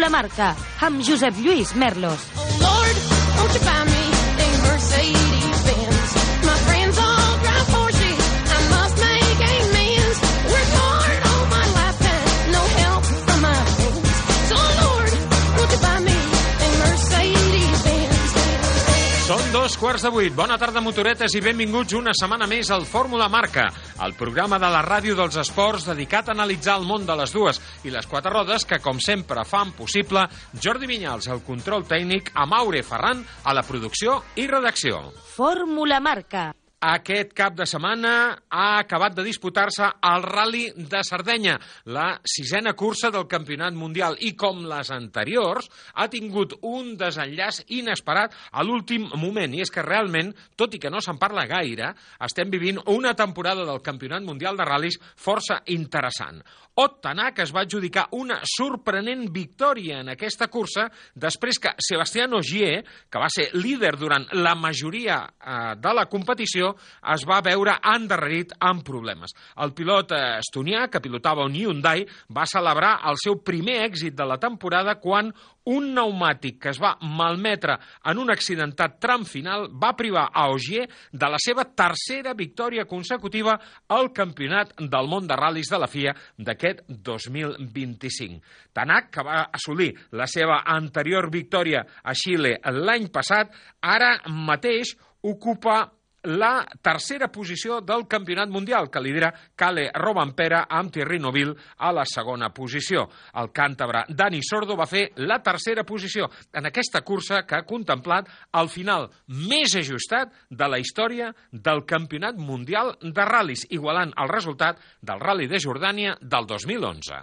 Fórmula Marca, amb Josep Lluís Merlos. Oh Lord, won't you buy me a Mercedes-Benz? My friends all drive Porsche, I must make amends. Work hard all my lifetime, no help from my friends. So Lord, won't you buy me a Mercedes-Benz? Són 7:15. Bona tarda, motoretes, i benvinguts una setmana més al Fórmula Marca, el programa de la ràdio dels esports dedicat a analitzar el món de les dues i les quatre rodes que, com sempre, fan possible Jordi Vinyals, al control tècnic, Amaury Ferran, a la producció i redacció. Fórmula Marca. Aquest cap de setmana ha acabat de disputar-se el Rally de Sardenya, la 6a cursa del Campionat Mundial, i com les anteriors, ha tingut un desenllaç inesperat a l'últim moment. I és que realment, tot i que no se'n parla gaire, estem vivint una temporada del Campionat Mundial de Ral·lis força interessant. Ot Tanak es va adjudicar una sorprenent victòria en aquesta cursa després que Sébastien Ogier, que va ser líder durant la majoria de la competició, es va veure endarrerit amb problemes. El pilot estonià, que pilotava un Hyundai, va celebrar el seu primer èxit de la temporada quan un pneumàtic que es va malmetre en un accidentat tram final va privar a Ogier de la seva tercera victòria consecutiva al Campionat del Món de Ral·lis de la FIA d'aquest 2025. Tanak, que va assolir la seva anterior victòria a Xile l'any passat, ara mateix ocupa la tercera posició del Campionat Mundial, que lidera Kalle Rovanperä amb Thierry Neuville a la segona posició. El càntabre Dani Sordo va fer la tercera posició en aquesta cursa que ha contemplat el final més ajustat de la història del Campionat Mundial de Ral·lis, igualant el resultat del Rally de Jordània del 2011.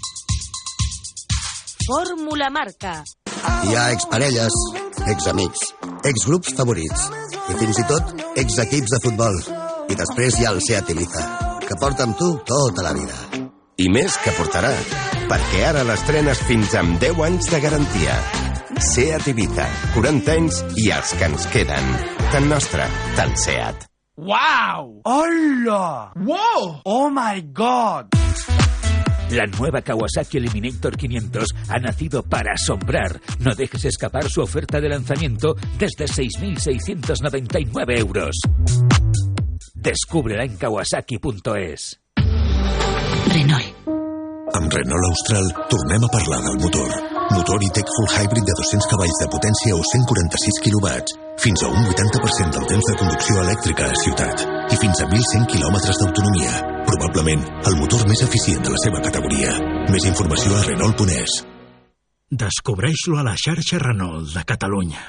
Fórmula Marca. Hi ha exparelles, examics, exgrups favorits i fins i tot exequips de futbol. I després hi ha el Seat Ibiza, que porta amb tu tota la vida. I més que portarà, perquè ara l'estrenes fins amb 10 anys de garantia. Seat Ibiza, 40 anys i els que ens queden. Tan nostre, tan Seat. ¡Wow! ¡Hola! ¡Wow! ¡Oh my God! La nueva Kawasaki Eliminator 500 ha nacido para asombrar. No dejes escapar su oferta de lanzamiento desde 6.699 euros. Descúbrela en kawasaki.es. Renault. Amb Renault Austral tornem a parlar del motor. Motor e-tech full hybrid de 200 cavalls de potència o 146 quilowatts. Fins a un 80% del temps de conducció elèctrica a ciutat. I fins a 1.100 quilòmetres d'autonomia. Probablement el motor més eficient de la seva categoria. Més informació a Renault.es. Descobreix-lo a la xarxa Renault de Catalunya.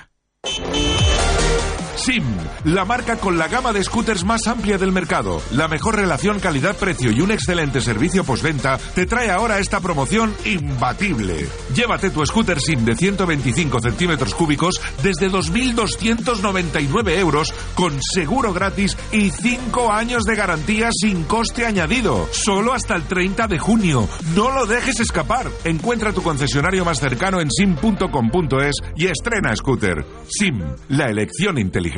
SIM, la marca con la gama de scooters más amplia del mercado, la mejor relación calidad-precio y un excelente servicio postventa, te trae ahora esta promoción imbatible. Llévate tu scooter SIM de 125 centímetros cúbicos desde 2.299 euros con seguro gratis y 5 años de garantía sin coste añadido. Solo hasta el 30 de junio. No lo dejes escapar. Encuentra tu concesionario más cercano en sim.com.es y estrena scooter. SIM, la elección inteligente.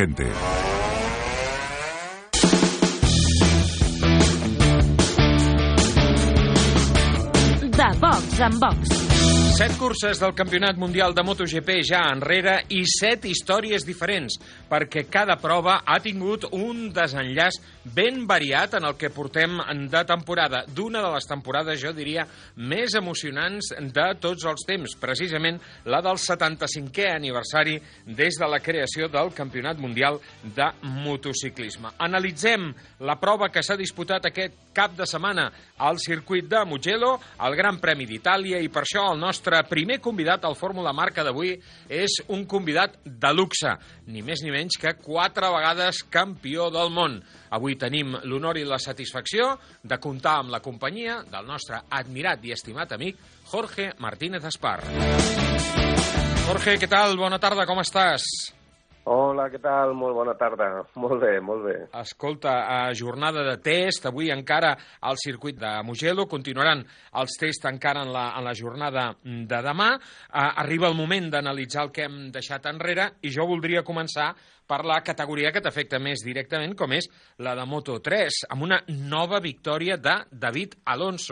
De box en box. 7 curses del Campionat Mundial de MotoGP ja enrere i 7 històries diferents, perquè cada prova ha tingut un desenllaç ben variat en el que portem de temporada, d'una de les temporades, jo diria, més emocionants de tots els temps, precisament la del 75è aniversari des de la creació del Campionat Mundial de Motociclisme. Analitzem la prova que s'ha disputat aquest cap de setmana al circuit de Mugello, al Gran Premi d'Itàlia, i per això el nostre primer convidat al Fórmula Marca d'avui és un convidat de luxe, ni més ni menys que 4 vegades campió del món. Avui tenim l'honor i la satisfacció de comptar amb la companyia del nostre admirat i estimat amic Jorge Martínez Espar. Jorge, què tal? Bona tarda, com estàs? Hola, què tal? Molt bona tarda. Molt bé, molt bé. Escolta, jornada de test, avui encara al circuit de Mugello, continuaran els tests encara en la jornada de demà. Arriba el moment d'analitzar el que hem deixat enrere i jo voldria començar per la categoria que t'afecta més directament, com és la de Moto3, amb una nova victòria de David Alonso.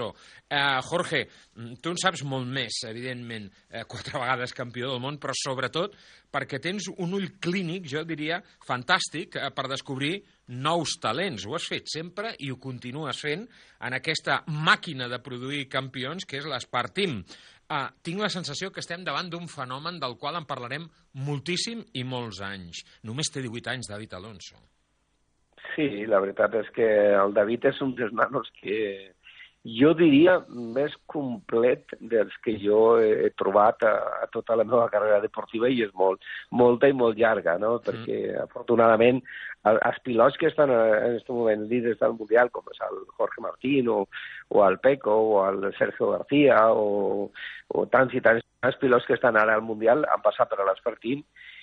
Jorge, tu en saps molt més, evidentment, 4 vegades campió del món, però sobretot perquè tens un ull clínic, jo diria, fantàstic, per descobrir nous talents. Ho has fet sempre i ho continues fent en aquesta màquina de produir campions que és l'Espart Team. Tinc la sensació que estem davant d'un fenomen del qual en parlarem moltíssim i molts anys. Només té 18 anys, David Alonso. Sí, la veritat és que el David és un dels nanos que jo diria més complet dels que jo he trobat a tota la meva carrera deportiva, i és molta i molt llarga, no? Perquè afortunadament els pilots que estan en aquest moment líders del Mundial, com és el Jorge Martín o el Peco o el Sergio García o tants i tants pilots que estan ara al Mundial han passat per l'Espart Team,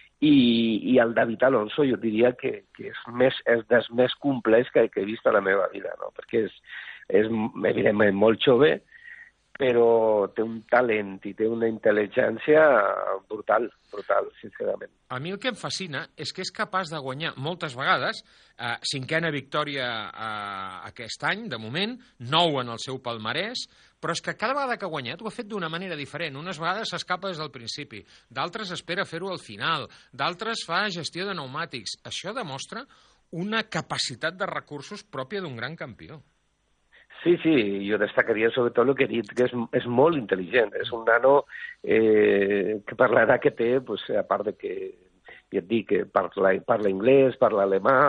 i el David Alonso jo diria que és dels més complets que he vist a la meva vida, no? Perquè és evidentment molt jove, però té un talent i té una intel·ligència brutal, sincerament. A mi el que em fascina és que és capaç de guanyar moltes vegades, 5a victòria aquest any, de moment, 9 en el seu palmarès, però és que cada vegada que ha guanyat ho ha fet d'una manera diferent. Unes vegades s'escapa des del principi, d'altres espera fer-ho al final, d'altres fa gestió de pneumàtics. Això demostra una capacitat de recursos pròpia d'un gran campió. Sí, jo destacaria sobretot el que he dit, que és molt intel·ligent. És un nano que per l'edat que té, a part de que ja et dic que parla anglès, parla alemà,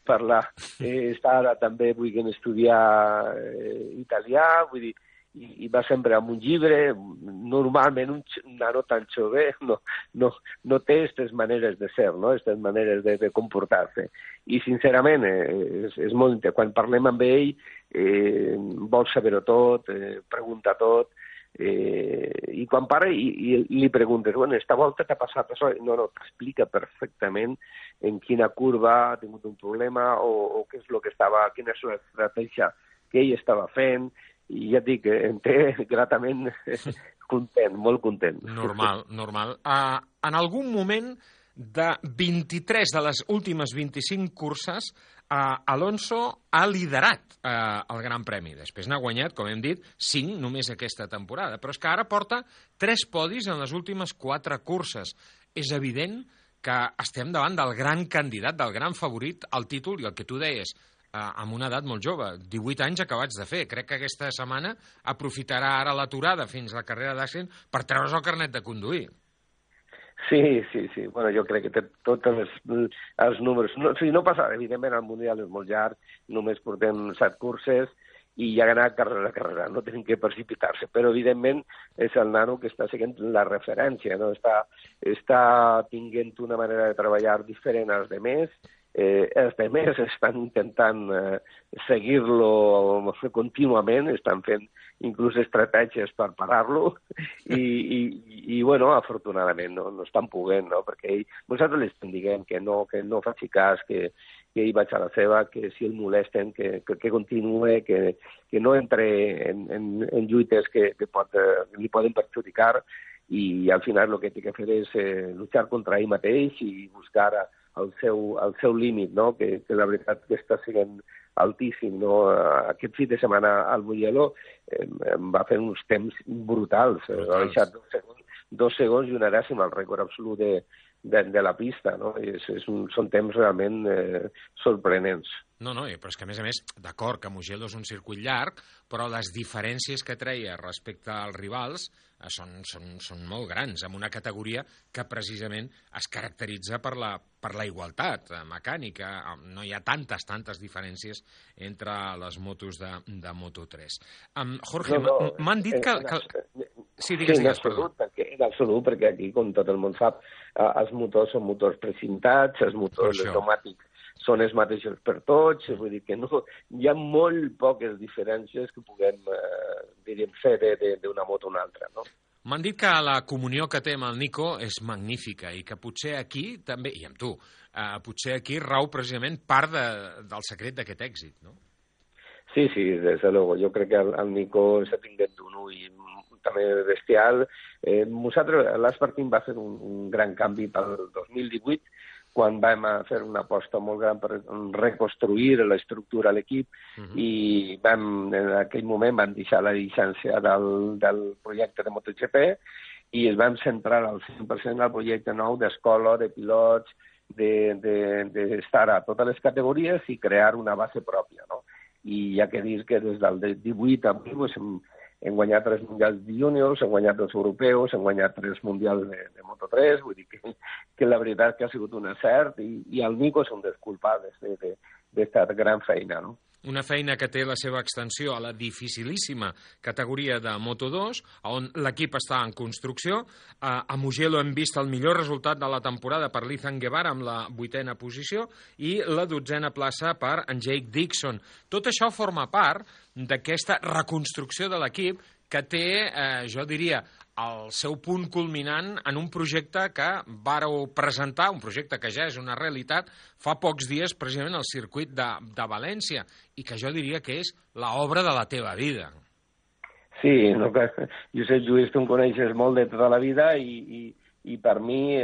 està ara també volent estudiar italià, vull dir, i va sempre amb un llibre. Normalment un nano tan jove no té aquestes maneres de ser, no? Aquestes maneres de comportar-se. I sincerament és molt interessant. Quan parlem amb ell vol saber-ho tot, pregunta tot, i quan para i li preguntes, bueno, esta volta t'ha passat això? No, t'explica perfectament en quina curva ha tingut un problema o què és el que estava, quina és l'estratègia que ell estava fent, i ja et dic, em té gratament content, molt content. Normal. En algun moment de 23 de les últimes 25 curses, Alonso ha liderat el Gran Premi. Després n'ha guanyat, com hem dit, 5 només aquesta temporada. Però és que ara porta 3 podis en les últimes 4 curses. És evident que estem davant del gran candidat, del gran favorit al títol, i el que tu deies, amb una edat molt jove, 18 anys acabats de fer. Crec que aquesta setmana aprofitarà ara l'aturada fins a la carrera d'accident per treure's el carnet de conduir. Sí. Bueno, jo crec que té tots els números. No passa, evidentment, el Mundial és molt llarg, només portem 7 curses i ja anar carrera a carrera, no tenim que precipitar-se, però evidentment és el nano que està seguint la referència, no? Està tinguent una manera de treballar diferent als demés. Els altres estan intentant seguir-lo contínuament, estan fent inclús estratègies per parar-lo i bueno, afortunadament no estan poguent, no? Perquè nosaltres li estem dient que no faci cas, que ell vaig a la seva, que si el molesten, que continuï, que no entre en lluites que li poden perjudicar, i al final el que té que fer és luchar contra ell mateix i buscar el seu límit, no? Que la veritat que està sent altíssim, no? Aquest fi de setmana al Mugello va fer uns temps brutals. Ha deixat 2 segons i una dècima el rècord absolut de la pista, no? Són temps realment sorprenents. No, però és que, a més, d'acord que Mugello és un circuit llarg, però les diferències que treia respecte als rivals són molt grans, en una categoria que precisament es caracteritza per la igualtat mecànica. No hi ha tantes diferències entre les motos de Moto3. Jorge, m'han dit que... Sí, digues, perdó. En absolut, perquè aquí, com tot el món sap, els motors són motors precintats, els motors automàtics són els mateixos per tots, vull dir que no, hi ha molt poques diferències que puguem, fer d'una moto a una altra, no? M'han dit que la comunió que té amb el Nico és magnífica i que potser aquí també, i amb tu, potser aquí rau precisament part del secret d'aquest èxit, no? Sí, des de luego. Jo crec que el Nico s'ha tingut un ull també bestial. Nosaltres, l'Espart Team va fer un gran canvi pel 2018, quan vam fer una aposta molt gran per reconstruir l'estructura de l'equip i en aquell moment vam deixar la llicència del projecte de MotoGP i es vam centrar al 100% al projecte nou d'escola, de pilots, d'estar a totes les categories i crear una base pròpia, no? I hi ha que dir que des del 18 a avui hem guanyat 3 mundials de júniors, hem guanyat 2 europeus, hem guanyat 3 mundials de Moto3, vull dir que la veritat que ha sigut un encert i el Nico és un dels culpables d'esta gran feina, no? Una feina que té la seva extensió a la dificilíssima categoria de Moto2, on l'equip està en construcció. A Mugello hem vist el millor resultat de la temporada per l'Ethan Guevara amb la 8a posició i la 12a plaça per en Jake Dixon. Tot això forma part d'aquesta reconstrucció de l'equip que té, jo diria, el seu punt culminant en un projecte que vàreu presentar, un projecte que ja és una realitat, fa pocs dies precisament al circuit de València, i que jo diria que és l'obra de la teva vida. Sí, no, Josep Lluís, tu em coneixes molt de tota la vida i per mi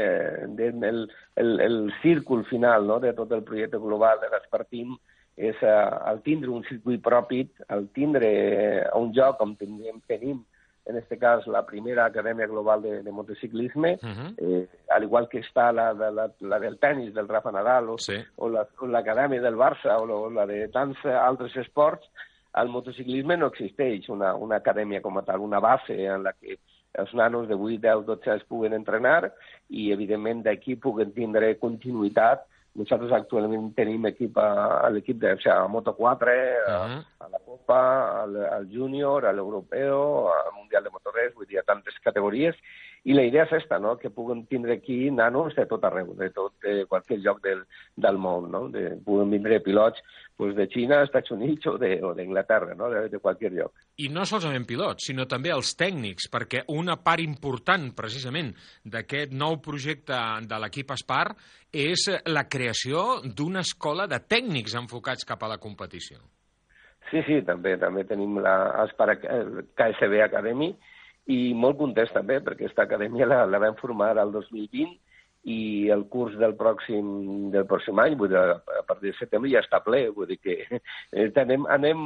el círcul final, no, de tot el projecte global de l'Espartim és el tindre un circuit propi, el tindre un lloc on tenim en este cas la primera acadèmia global de motociclisme, al igual que està la del tenis del Rafa Nadal o l'acadèmia del Barça o la de tants altres esports, al motociclisme no existeix una acadèmia com a tal, una base en la que els nanos de 8, 10, 12 anys puguen entrenar i, evidentment, d'aquí puguen tindre continuïtat. Nosaltres actualment tenim equip a l'equip de Moto4, a la Copa, al Júnior, a l'Europeu, al Mundial de Moto3, vull dir, a tantes categories. I la idea és aquesta, no?, que puguen tindre aquí nanos de tot arreu, de qualsevol lloc del món, no?, puguen vindre pilots de Xina, Estats Units o d'Inglaterra, no?, de qualsevol lloc. I no solament pilots, sinó també els tècnics, perquè una part important, precisament, d'aquest nou projecte de l'equip Espar és la creació d'una escola de tècnics enfocats cap a la competició. Sí, també tenim l'Espar KSB Academy, i molt contents també, perquè aquesta acadèmia la vam formar el 2020 i el curs del pròxim any, vull dir, a partir de setembre ja està ple, vull dir que anem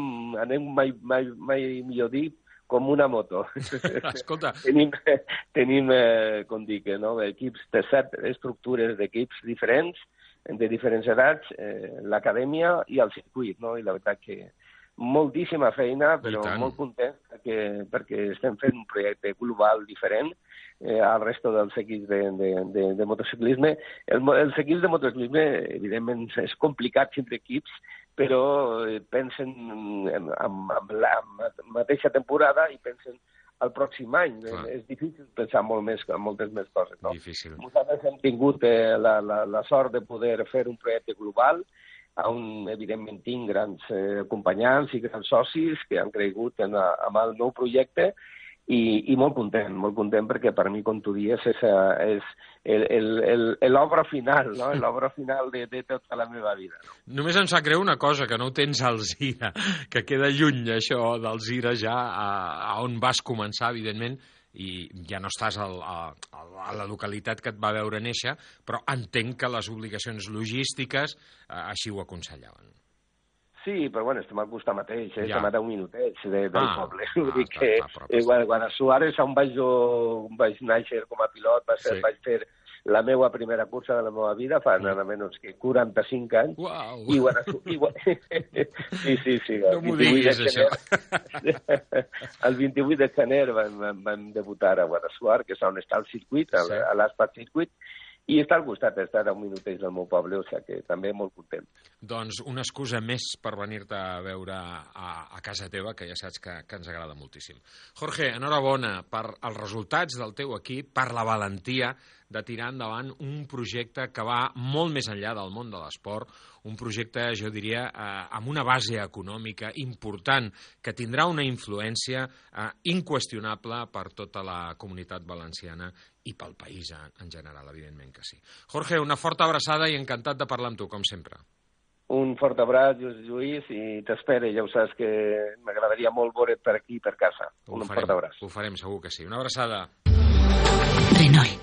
mai millor dir, com una moto. Escolta. Tenim com dic, equips de 7 estructures d'equips diferents, de diferents edats, l'acadèmia i el circuit, no? I la veritat que moltíssima feina, però molt content perquè estem fent un projecte global diferent al resto dels equips de motociclisme. Els equips de motociclisme, evidentment, és complicat entre equips, però pensen en la mateixa temporada i pensen al pròxim any. És difícil pensar moltes més coses. Nosaltres hem tingut la sort de poder fer un projecte global on, evidentment, tinc grans acompanyants i grans socis que han cregut en el nou projecte i molt content perquè per mi, com tu dius, és l'obra final, no? L'obra final de tota la meva vida. Només em sap greu una cosa, que no ho tens al Zira, que queda lluny això del Zira ja a on vas començar, evidentment, i ja no estàs a la localitat que et va veure néixer, però entenc que les obligacions logístiques així ho aconsellaven. Sí, però bueno, estem al costat mateix, estem a 10 minutets del poble. Vull dir que quan a Suárez, on vaig néixer com a pilot, vaig fer la meva primera cursa de la meva vida fa nada menys que 45 anys. Uau! Sí. No m'ho diguis, això. El 28 de gener vam debutar a Guadassuar, que és on està el circuit, a l'Aspat Circuit, i està al costat, està a 10 minutets del meu poble, o sigui que també molt content. Doncs una excusa més per venir-te a veure a casa teva, que ja saps que ens agrada moltíssim. Jorge, enhorabona per els resultats del teu equip, per la valentia de tirar endavant un projecte que va molt més enllà del món de l'esport, un projecte, jo diria, amb una base econòmica important, que tindrà una influència inqüestionable per tota la comunitat valenciana i pel país en general, evidentment que sí. Jorge, una forta abraçada i encantat de parlar amb tu, com sempre. Un fort abraç, Lluís, i t'espero, ja ho saps que m'agradaria molt veure't per aquí, per casa. Un fort abraç. Ho farem, segur que sí. Una abraçada. Renault. Con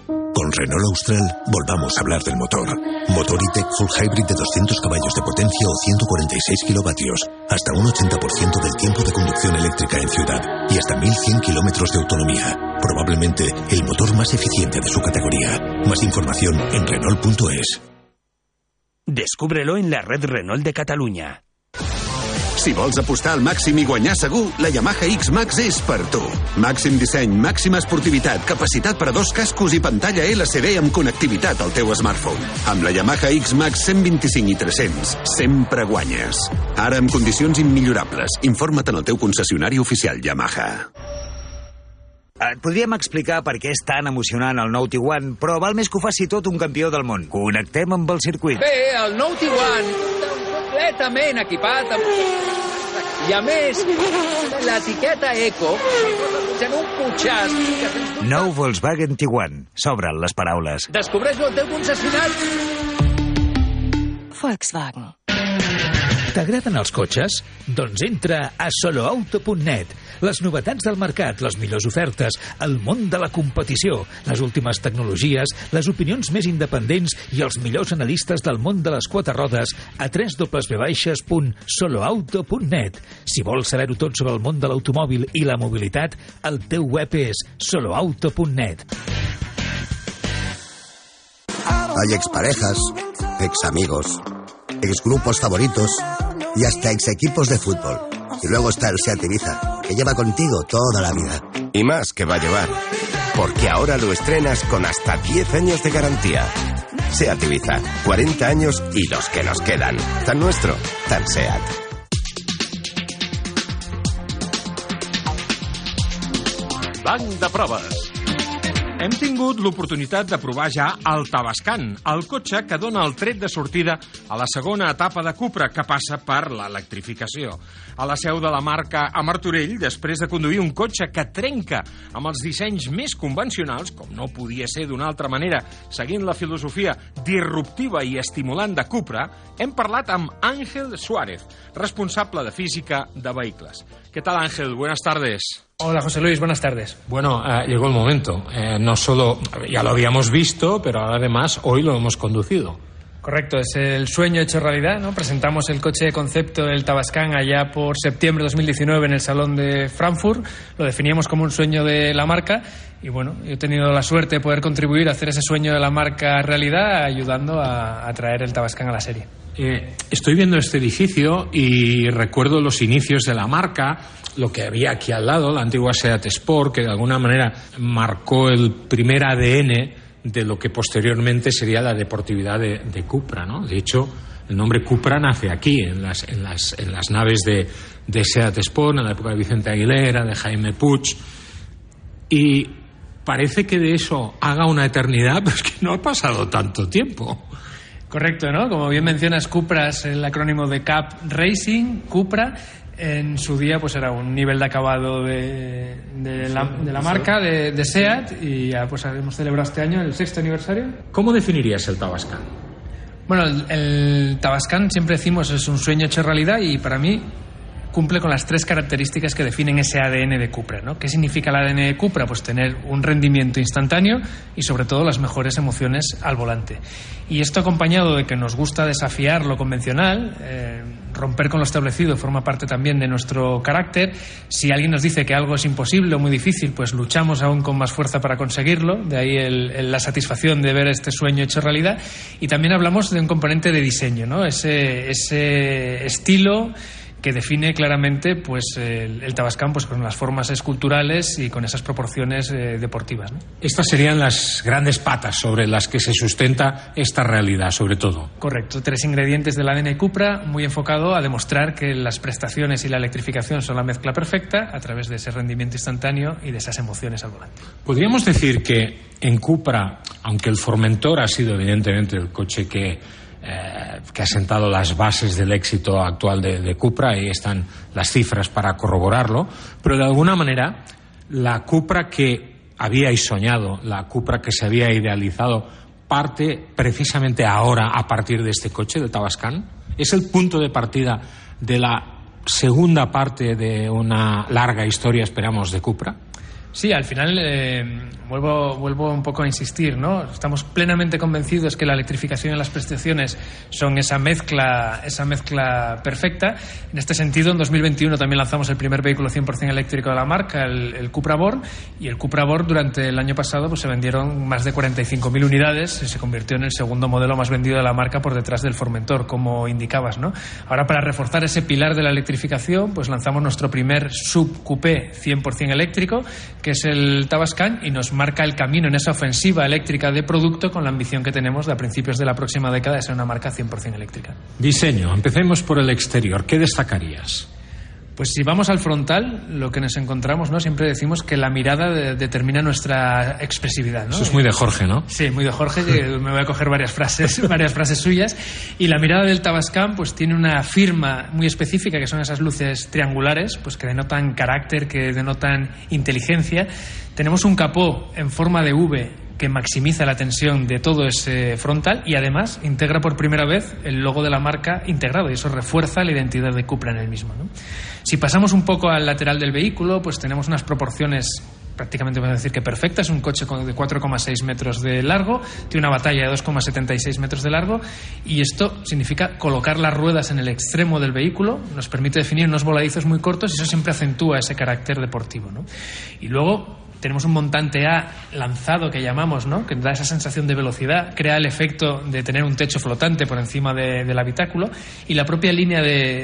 Con Renault Austral, volvamos a hablar del motor. Motor E-Tech Full Hybrid de 200 caballos de potencia o 146 kilovatios. Hasta un 80% del tiempo de conducción eléctrica en ciudad. Y hasta 1100 kilómetros de autonomía. Probablemente el motor más eficiente de su categoría. Más información en Renault.es. Descúbrelo en la red Renault de Catalunya. Si vols apostar al màxim i guanyar segur, la Yamaha X-Max és per tu. Màxim disseny, màxima esportivitat, capacitat per a 2 cascos i pantalla LCD amb connectivitat al teu smartphone. Amb la Yamaha X-Max 125 i 300, sempre guanyes. Ara amb condicions immillorables. Informa't en el teu concessionari oficial Yamaha. Et podríem explicar per què és tan emocionant el nou Tiguan, però val més que ho faci tot un campió del món. Connectem amb el circuit. Bé, el nou Tiguan, completament equipat amb... I a més, l'etiqueta Eco en un cotxàs. Nou Volkswagen Tiguan. S'obren les paraules. Descobreix-lo al teu concessionari. Volkswagen. T'agraden els cotxes? Doncs entra a soloauto.net. Les novetats del mercat, les millors ofertes, el món de la competició, les últimes tecnologies, les opinions més independents i els millors analistes del món de les 4 rodes a www.soloauto.net. Si vols saber-ho tot sobre el món de l'automòbil i la mobilitat, el teu web és soloauto.net. Hay exparejas, examigos, exgrupos favoritos y hasta exequipos de fútbol. Y luego está el SEAT Ibiza, que lleva contigo toda la vida. Y más que va a llevar, porque ahora lo estrenas con hasta 10 años de garantía. SEAT Ibiza, 40 años y los que nos quedan. Tan nuestro, tan SEAT. Banc de proves. Hem tingut l'oportunitat de provar ja el Tavascan, el cotxe que dona el tret de sortida a la segona etapa de Cupra, que passa per l'electrificació. A la seu de la marca a Martorell, després de conduir un cotxe que trenca amb els dissenys més convencionals, com no podia ser d'una altra manera, seguint la filosofia disruptiva i estimulant de Cupra, hem parlat amb Ángel Suárez, responsable de física de vehicles. ¿Qué tal, Ángel? Buenas tardes. Hola, José Luis, buenas tardes. Bueno, llegó el momento. No solo ya lo habíamos visto, pero además hoy lo hemos conducido. Correcto, es el sueño hecho realidad, ¿no? Presentamos el coche de concepto del Tavascan allá por septiembre de 2019 en el Salón de Frankfurt. Lo definíamos como un sueño de la marca y bueno, yo he tenido la suerte de poder contribuir a hacer ese sueño de la marca realidad, ayudando a traer el Tavascan a la serie. Estoy viendo este edificio y recuerdo los inicios de la marca, lo que había aquí al lado, la antigua Seat Sport, que de alguna manera marcó el primer ADN de lo que posteriormente sería la deportividad de Cupra, ¿no? De hecho, el nombre Cupra nace aquí, en las naves de Seat Sport, en la época de Vicente Aguilera, de Jaime Puig, y parece que de eso haga una eternidad, pero es que no ha pasado tanto tiempo. Correcto, ¿no? Como bien mencionas, Cupra es el acrónimo de Cup Racing, Cupra. En su día pues era un nivel de acabado de la marca, de SEAT, y ya pues hemos celebrado este año el 6º aniversario. ¿Cómo definirías el Tavascan? Bueno, el Tavascan, siempre decimos, es un sueño hecho realidad y para mí cumple con las 3 características que definen ese ADN de Cupra, ¿no? ¿Qué significa el ADN de Cupra? Pues tener un rendimiento instantáneo y sobre todo las mejores emociones al volante. Y esto acompañado de que nos gusta desafiar lo convencional, romper con lo establecido forma parte también de nuestro carácter. Si alguien nos dice que algo es imposible o muy difícil, pues luchamos aún con más fuerza para conseguirlo. De ahí la satisfacción de ver este sueño hecho realidad. Y también hablamos de un componente de diseño, ¿no? Ese estilo que define claramente pues el Tavascan pues con las formas esculturales y con esas proporciones deportivas, ¿no? Estas serían las grandes patas sobre las que se sustenta esta realidad, sobre todo. Correcto, 3 ingredientes del ADN Cupra, muy enfocado a demostrar que las prestaciones y la electrificación son la mezcla perfecta a través de ese rendimiento instantáneo y de esas emociones al volante. Podríamos decir que en Cupra, aunque el Formentor ha sido evidentemente el coche que ha sentado las bases del éxito actual de Cupra, y están las cifras para corroborarlo, pero de alguna manera la Cupra que habíais soñado, la Cupra que se había idealizado, parte precisamente ahora a partir de este coche, del Tavascan. Es el punto de partida de la segunda parte de una larga historia, esperamos, de Cupra. Sí, al final vuelvo un poco a insistir, ¿no? Estamos plenamente convencidos que la electrificación y las prestaciones son esa mezcla perfecta. En este sentido, en 2021 también lanzamos el primer vehículo 100% eléctrico de la marca, el Cupra Born, y el Cupra Born durante el año pasado pues se vendieron más de 45.000 unidades y se convirtió en el segundo modelo más vendido de la marca por detrás del Formentor, como indicabas, ¿no? Ahora, para reforzar ese pilar de la electrificación, pues lanzamos nuestro primer sub-coupé 100% eléctrico, que es el Tavascan, y nos marca el camino en esa ofensiva eléctrica de producto con la ambición que tenemos de a principios de la próxima década de ser una marca 100% eléctrica. Diseño. Empecemos por el exterior. ¿Qué destacarías? Pues si vamos al frontal, lo que nos encontramos, ¿no? Siempre decimos que la mirada determina nuestra expresividad, ¿no? Eso es muy de Jorge, ¿no? Sí, muy de Jorge, que me voy a coger varias frases suyas. Y la mirada del Tavascan pues tiene una firma muy específica, que son esas luces triangulares, pues que denotan carácter, que denotan inteligencia. Tenemos un capó en forma de V que maximiza la tensión de todo ese frontal y además integra por primera vez el logo de la marca integrado, y eso refuerza la identidad de Cupra en el mismo, ¿no? Si pasamos un poco al lateral del vehículo, pues tenemos unas proporciones prácticamente, podemos decir que perfectas. Es un coche de 4,6 metros de largo, tiene una batalla de 2,76 metros de largo, y esto significa colocar las ruedas en el extremo del vehículo, nos permite definir unos voladizos muy cortos y eso siempre acentúa ese carácter deportivo, ¿no? Y luego tenemos un montante A lanzado que llamamos, ¿no? Que da esa sensación de velocidad, crea el efecto de tener un techo flotante por encima del habitáculo, y la propia línea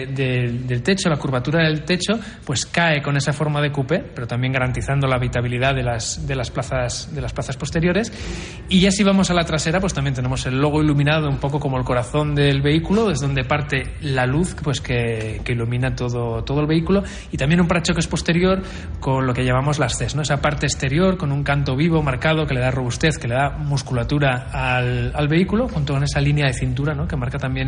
del techo, la curvatura del techo, pues cae con esa forma de coupé, pero también garantizando la habitabilidad de las plazas posteriores. Y ya si vamos a la trasera, pues también tenemos el logo iluminado un poco como el corazón del vehículo, desde donde parte la luz pues que ilumina todo el vehículo, y también un parachoques posterior con lo que llamamos las Cs, ¿no? Esa parte exterior con un canto vivo marcado que le da robustez, que le da musculatura al vehículo, junto con esa línea de cintura, ¿no? Que marca también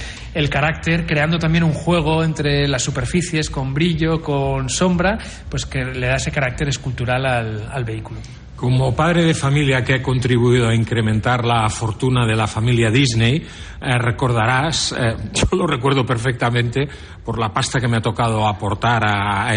el carácter, creando también un juego entre las superficies, con brillo, con sombra, pues que le da ese carácter escultural al vehículo. Como padre de familia que ha contribuido a incrementar la fortuna de la familia Disney, recordarás, yo lo recuerdo perfectamente por la pasta que me ha tocado aportar a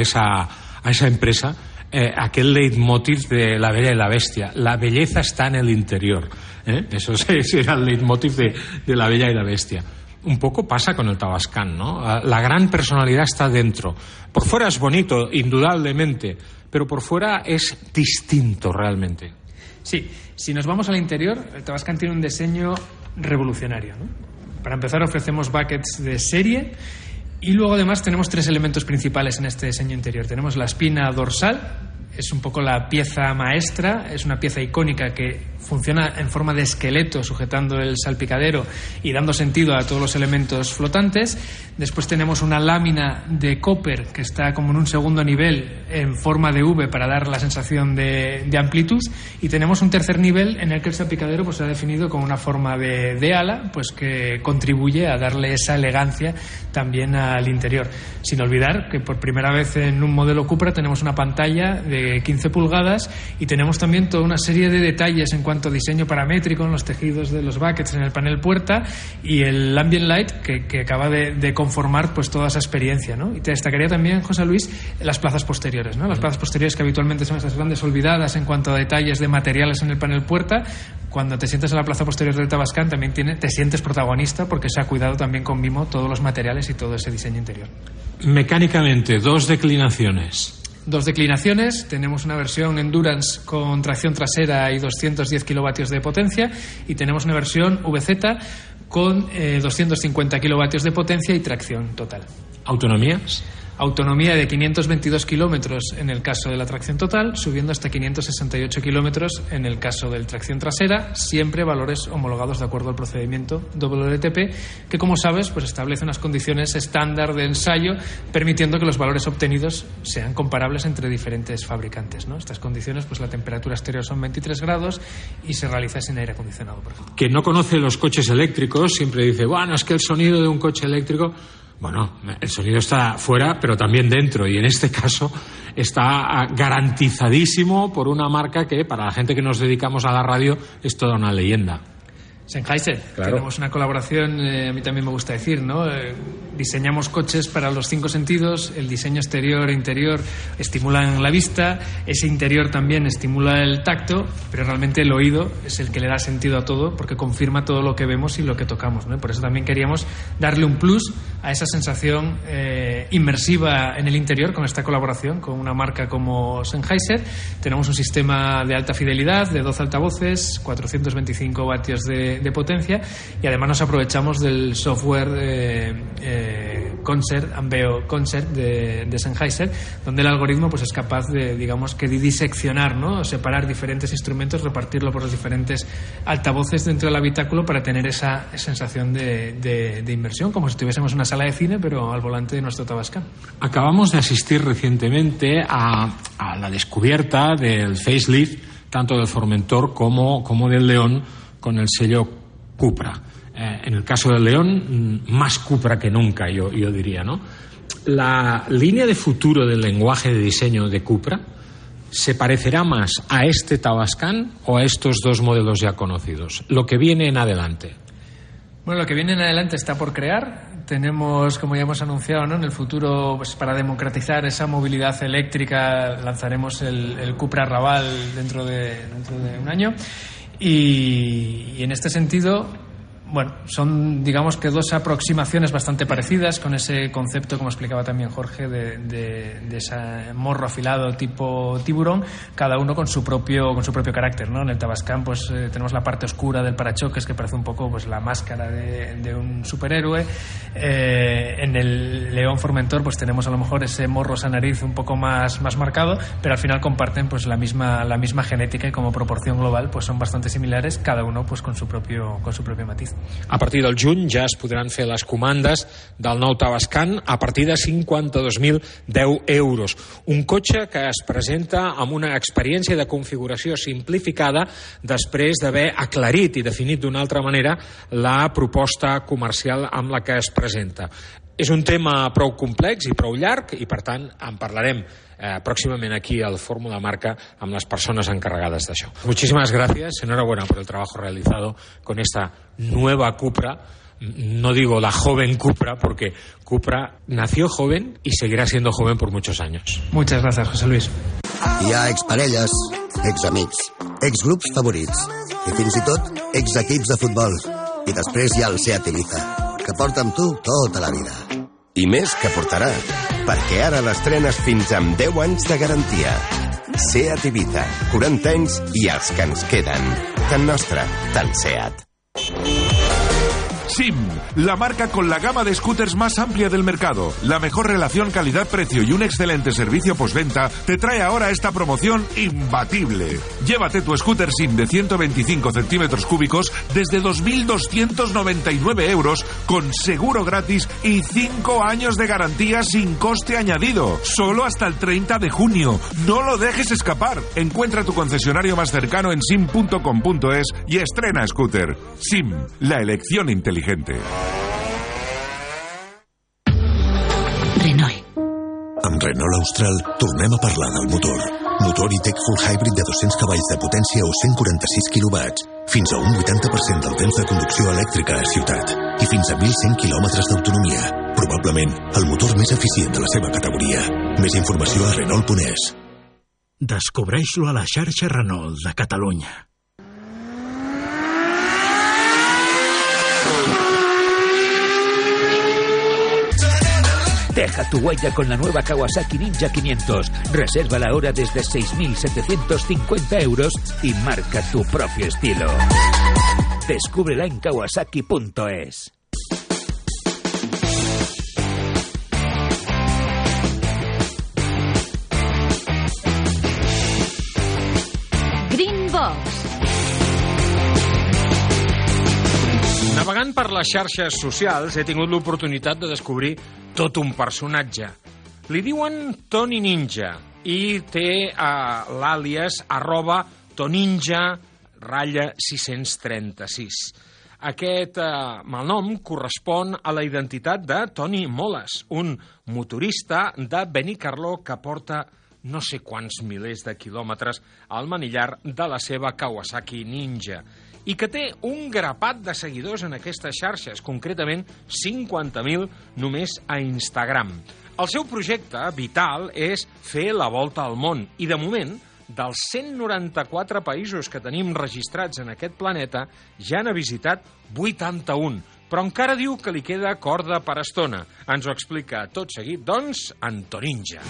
esa empresa, aquel leitmotiv de La Bella y la Bestia. La belleza está en el interior. Eso era el leitmotiv de La Bella y la Bestia. Un poco pasa con el Tavascan, ¿no? La gran personalidad está dentro. Por fuera es bonito, indudablemente, pero por fuera es distinto realmente. Sí, si nos vamos al interior, el Tavascan tiene un diseño revolucionario, ¿no? Para empezar, ofrecemos buckets de serie. Y luego además tenemos tres elementos principales en este diseño interior. Tenemos la espina dorsal, es un poco la pieza maestra, es una pieza icónica que funciona en forma de esqueleto sujetando el salpicadero y dando sentido a todos los elementos flotantes. Después tenemos una lámina de copper que está como en un segundo nivel en forma de V para dar la sensación de amplitud, y tenemos un tercer nivel en el que el salpicadero pues se ha definido con una forma de ala, pues que contribuye a darle esa elegancia también al interior. Sin olvidar que por primera vez en un modelo Cupra tenemos una pantalla de 15 pulgadas y tenemos también toda una serie de detalles en cuanto a diseño paramétrico en los tejidos de los buckets, en el panel puerta, y el ambient light que acaba de conformar pues toda esa experiencia, ¿no? Y te destacaría también, José Luis, las plazas posteriores, ¿no? Las plazas posteriores que habitualmente son esas grandes olvidadas en cuanto a detalles de materiales en el panel puerta. Cuando te sientas en la plaza posterior del Tavascan también te sientes protagonista, porque se ha cuidado también con mimo todos los materiales y todo ese diseño interior. Mecánicamente, dos declinaciones. Dos declinaciones, tenemos una versión Endurance con tracción trasera y 210 kilovatios de potencia, y tenemos una versión VZ con 250 kilovatios de potencia y tracción total. ¿Autonomías? Autonomía de 522 kilómetros en el caso de la tracción total, subiendo hasta 568 kilómetros en el caso de la tracción trasera, siempre valores homologados de acuerdo al procedimiento WLTP, que, como sabes, pues establece unas condiciones estándar de ensayo, permitiendo que los valores obtenidos sean comparables entre diferentes fabricantes, ¿no? Estas condiciones, pues la temperatura exterior son 23 grados y se realiza sin aire acondicionado, por ejemplo. Quien no conoce los coches eléctricos siempre dice, bueno, es que el sonido de un coche eléctrico... Bueno, el sonido está fuera, pero también dentro, y en este caso está garantizadísimo por una marca que, para la gente que nos dedicamos a la radio, es toda una leyenda. Sennheiser, claro. Tenemos una colaboración, a mí también me gusta decir, ¿no? diseñamos coches para los 5 sentidos, el diseño exterior e interior estimulan la vista, ese interior también estimula el tacto, pero realmente el oído es el que le da sentido a todo porque confirma todo lo que vemos y lo que tocamos, ¿no? Por eso también queríamos darle un plus a esa sensación inmersiva en el interior con esta colaboración con una marca como Sennheiser. Tenemos un sistema de alta fidelidad de 12 altavoces, 425 vatios de potencia, y además nos aprovechamos del software Ambeo Concert de Sennheiser, donde el algoritmo pues es capaz de, digamos, que de diseccionar, ¿no? Separar diferentes instrumentos, repartirlo por los diferentes altavoces dentro del habitáculo para tener esa sensación de inmersión, como si estuviésemos en una sala de cine, pero al volante de nuestro Tavascan. Acabamos de asistir recientemente a la descubierta del facelift, tanto del Formentor como del León, con el sello Cupra. En el caso del León, más Cupra que nunca, yo diría, ¿no? La línea de futuro del lenguaje de diseño de Cupra se parecerá más a este Tavascan o a estos dos modelos ya conocidos. Lo que viene en adelante. Bueno, lo que viene en adelante está por crear. Tenemos, como ya hemos anunciado, ¿no? En el futuro, pues para democratizar esa movilidad eléctrica, lanzaremos el Cupra Raval dentro de un año. Y en este sentido, bueno, son, digamos que, dos aproximaciones bastante parecidas con ese concepto, como explicaba también Jorge, de ese morro afilado tipo tiburón, cada uno con su propio carácter, ¿no? En el Tavascan pues tenemos la parte oscura del parachoques, que parece un poco pues la máscara de un superhéroe. En el León Formentor pues tenemos a lo mejor ese morro a nariz un poco más marcado, pero al final comparten pues la misma genética, y como proporción global pues son bastante similares, cada uno pues con su propio matiz. A partir del juny ja es podran fer les comandes del nou Tavascan a partir de 52.010 euros. Un cotxe que es presenta amb una experiència de configuració simplificada després d'haver aclarit i definit d'una altra manera la proposta comercial amb la que es presenta. És un tema prou complex i prou llarg, i per tant en parlarem próximamente aquí al Fórmula Marca a las personas encargadas de eso. Muchísimas gracias, enhorabuena por el trabajo realizado con esta nueva Cupra. No digo la joven Cupra, porque Cupra nació joven y seguirá siendo joven por muchos años. Muchas gracias, José Luis. Hi ha exparelles, examics, exgrups favorits i fins i tot exequips de futbol. I després hi ha el Seat Ibiza, que porta amb tu tota la vida. I més que portarà, perquè ara l'estrenes fins amb 10 anys de garantia. Seat Ibiza, 40 anys i els que ens queden. Tan nostre, tan Seat. SIM, la marca con la gama de scooters más amplia del mercado, la mejor relación calidad-precio y un excelente servicio postventa, te trae ahora esta promoción imbatible. Llévate tu scooter SIM de 125 centímetros cúbicos desde 2.299 euros con seguro gratis y 5 años de garantía sin coste añadido. Solo hasta el 30 de junio. No lo dejes escapar. Encuentra tu concesionario más cercano en sim.com.es y estrena scooter. SIM, la elección inteligente. Renault. Amb Renault Austral tornem a parlar del motor. Motor i-Tech Full Hybrid de 200 cavalls de potència o 146 kW. Fins a un 80% del temps de conducció elèctrica a ciutat. I fins a 1.100 quilòmetres d'autonomia. Probablement el motor més eficient de la seva categoria. Més informació a Renault.es. Descobreix-lo a la xarxa Renault de Catalunya. Deja tu huella con la nueva Kawasaki Ninja 500. Reserva la hora desde 6.750 euros y marca tu propio estilo. Descúbrela en kawasaki.es. Green Box. Navegant per les xarxes socials he tingut l'oportunitat de descobrir tot un personatge. Li diuen Toni Ninja i té l'àlies @toninja_636. Aquest malnom correspon a la identitat de Toni Moles, un motorista de Benicarló que porta no sé quants milers de quilòmetres al manillar de la seva Kawasaki Ninja. i que té un grapat de seguidors en aquestes xarxes, concretament 50.000 només a Instagram. El seu projecte vital és fer la volta al món i, de moment, dels 194 països que tenim registrats en aquest planeta, ja n'ha visitat 81, però encara diu que li queda corda per estona. Ens ho explica tot seguit, doncs, Antoninja.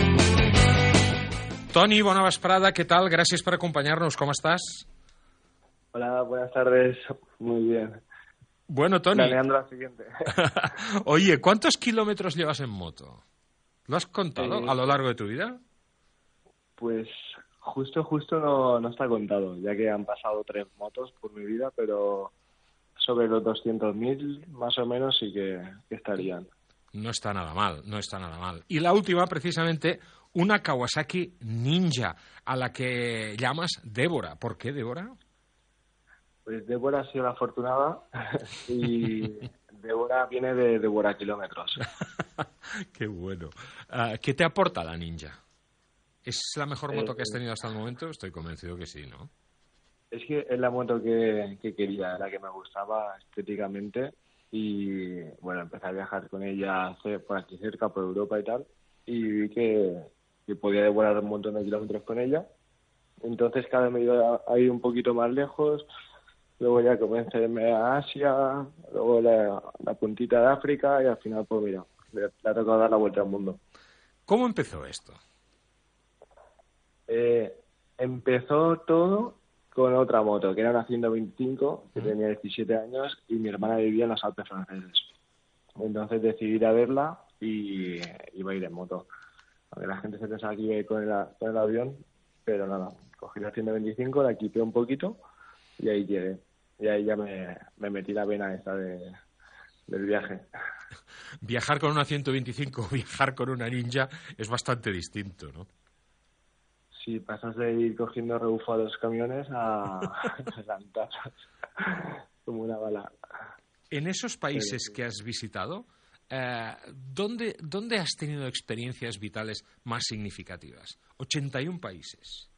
Toni, bona vesprada, ¿qué tal? Gracias por acompañarnos, ¿cómo estás? Hola, buenas tardes, muy bien. Bueno, Toni. Planeando la siguiente. Oye, ¿cuántos kilómetros llevas en moto? ¿Lo has contado a lo largo de tu vida? Pues justo no está contado, ya que han pasado 3 motos por mi vida, pero sobre los 200.000 más o menos sí que estarían. No está nada mal, no está nada mal. Y la última, precisamente, una Kawasaki Ninja, a la que llamas Débora. ¿Por qué Débora? Pues Débora ha sido la afortunada y Débora viene de Débora Kilómetros. Qué bueno. ¿Qué te aporta la Ninja? ¿Es la mejor moto que has tenido hasta el momento? Estoy convencido que sí, ¿no? Es que es la moto que quería, la que me gustaba estéticamente. Y bueno, empecé a viajar con ella por aquí cerca, por Europa y tal, y vi que podía devorar un montón de kilómetros con ella. Entonces cada vez me iba a ir un poquito más lejos, luego ya comencé a irme a Asia, luego la puntita de África y al final pues mira, le ha tocado dar la vuelta al mundo. ¿Cómo empezó esto? Empezó todo con otra moto, que era una 125, que tenía 17 años, y mi hermana vivía en los Alpes franceses. Entonces decidí ir a verla y iba a ir en moto. Aunque la gente se pensaba que iba a ir con el avión, pero nada, cogí la 125, la equipé un poquito y ahí llegué. Y ahí ya me metí la vena esta del viaje. Viajar con una 125, viajar con una Ninja es bastante distinto, ¿no? Sí, pasas de ir cogiendo rebufo a los camiones a lanzazos, como una bala. En esos países que has visitado, ¿dónde has tenido experiencias vitales más significativas? 81 países.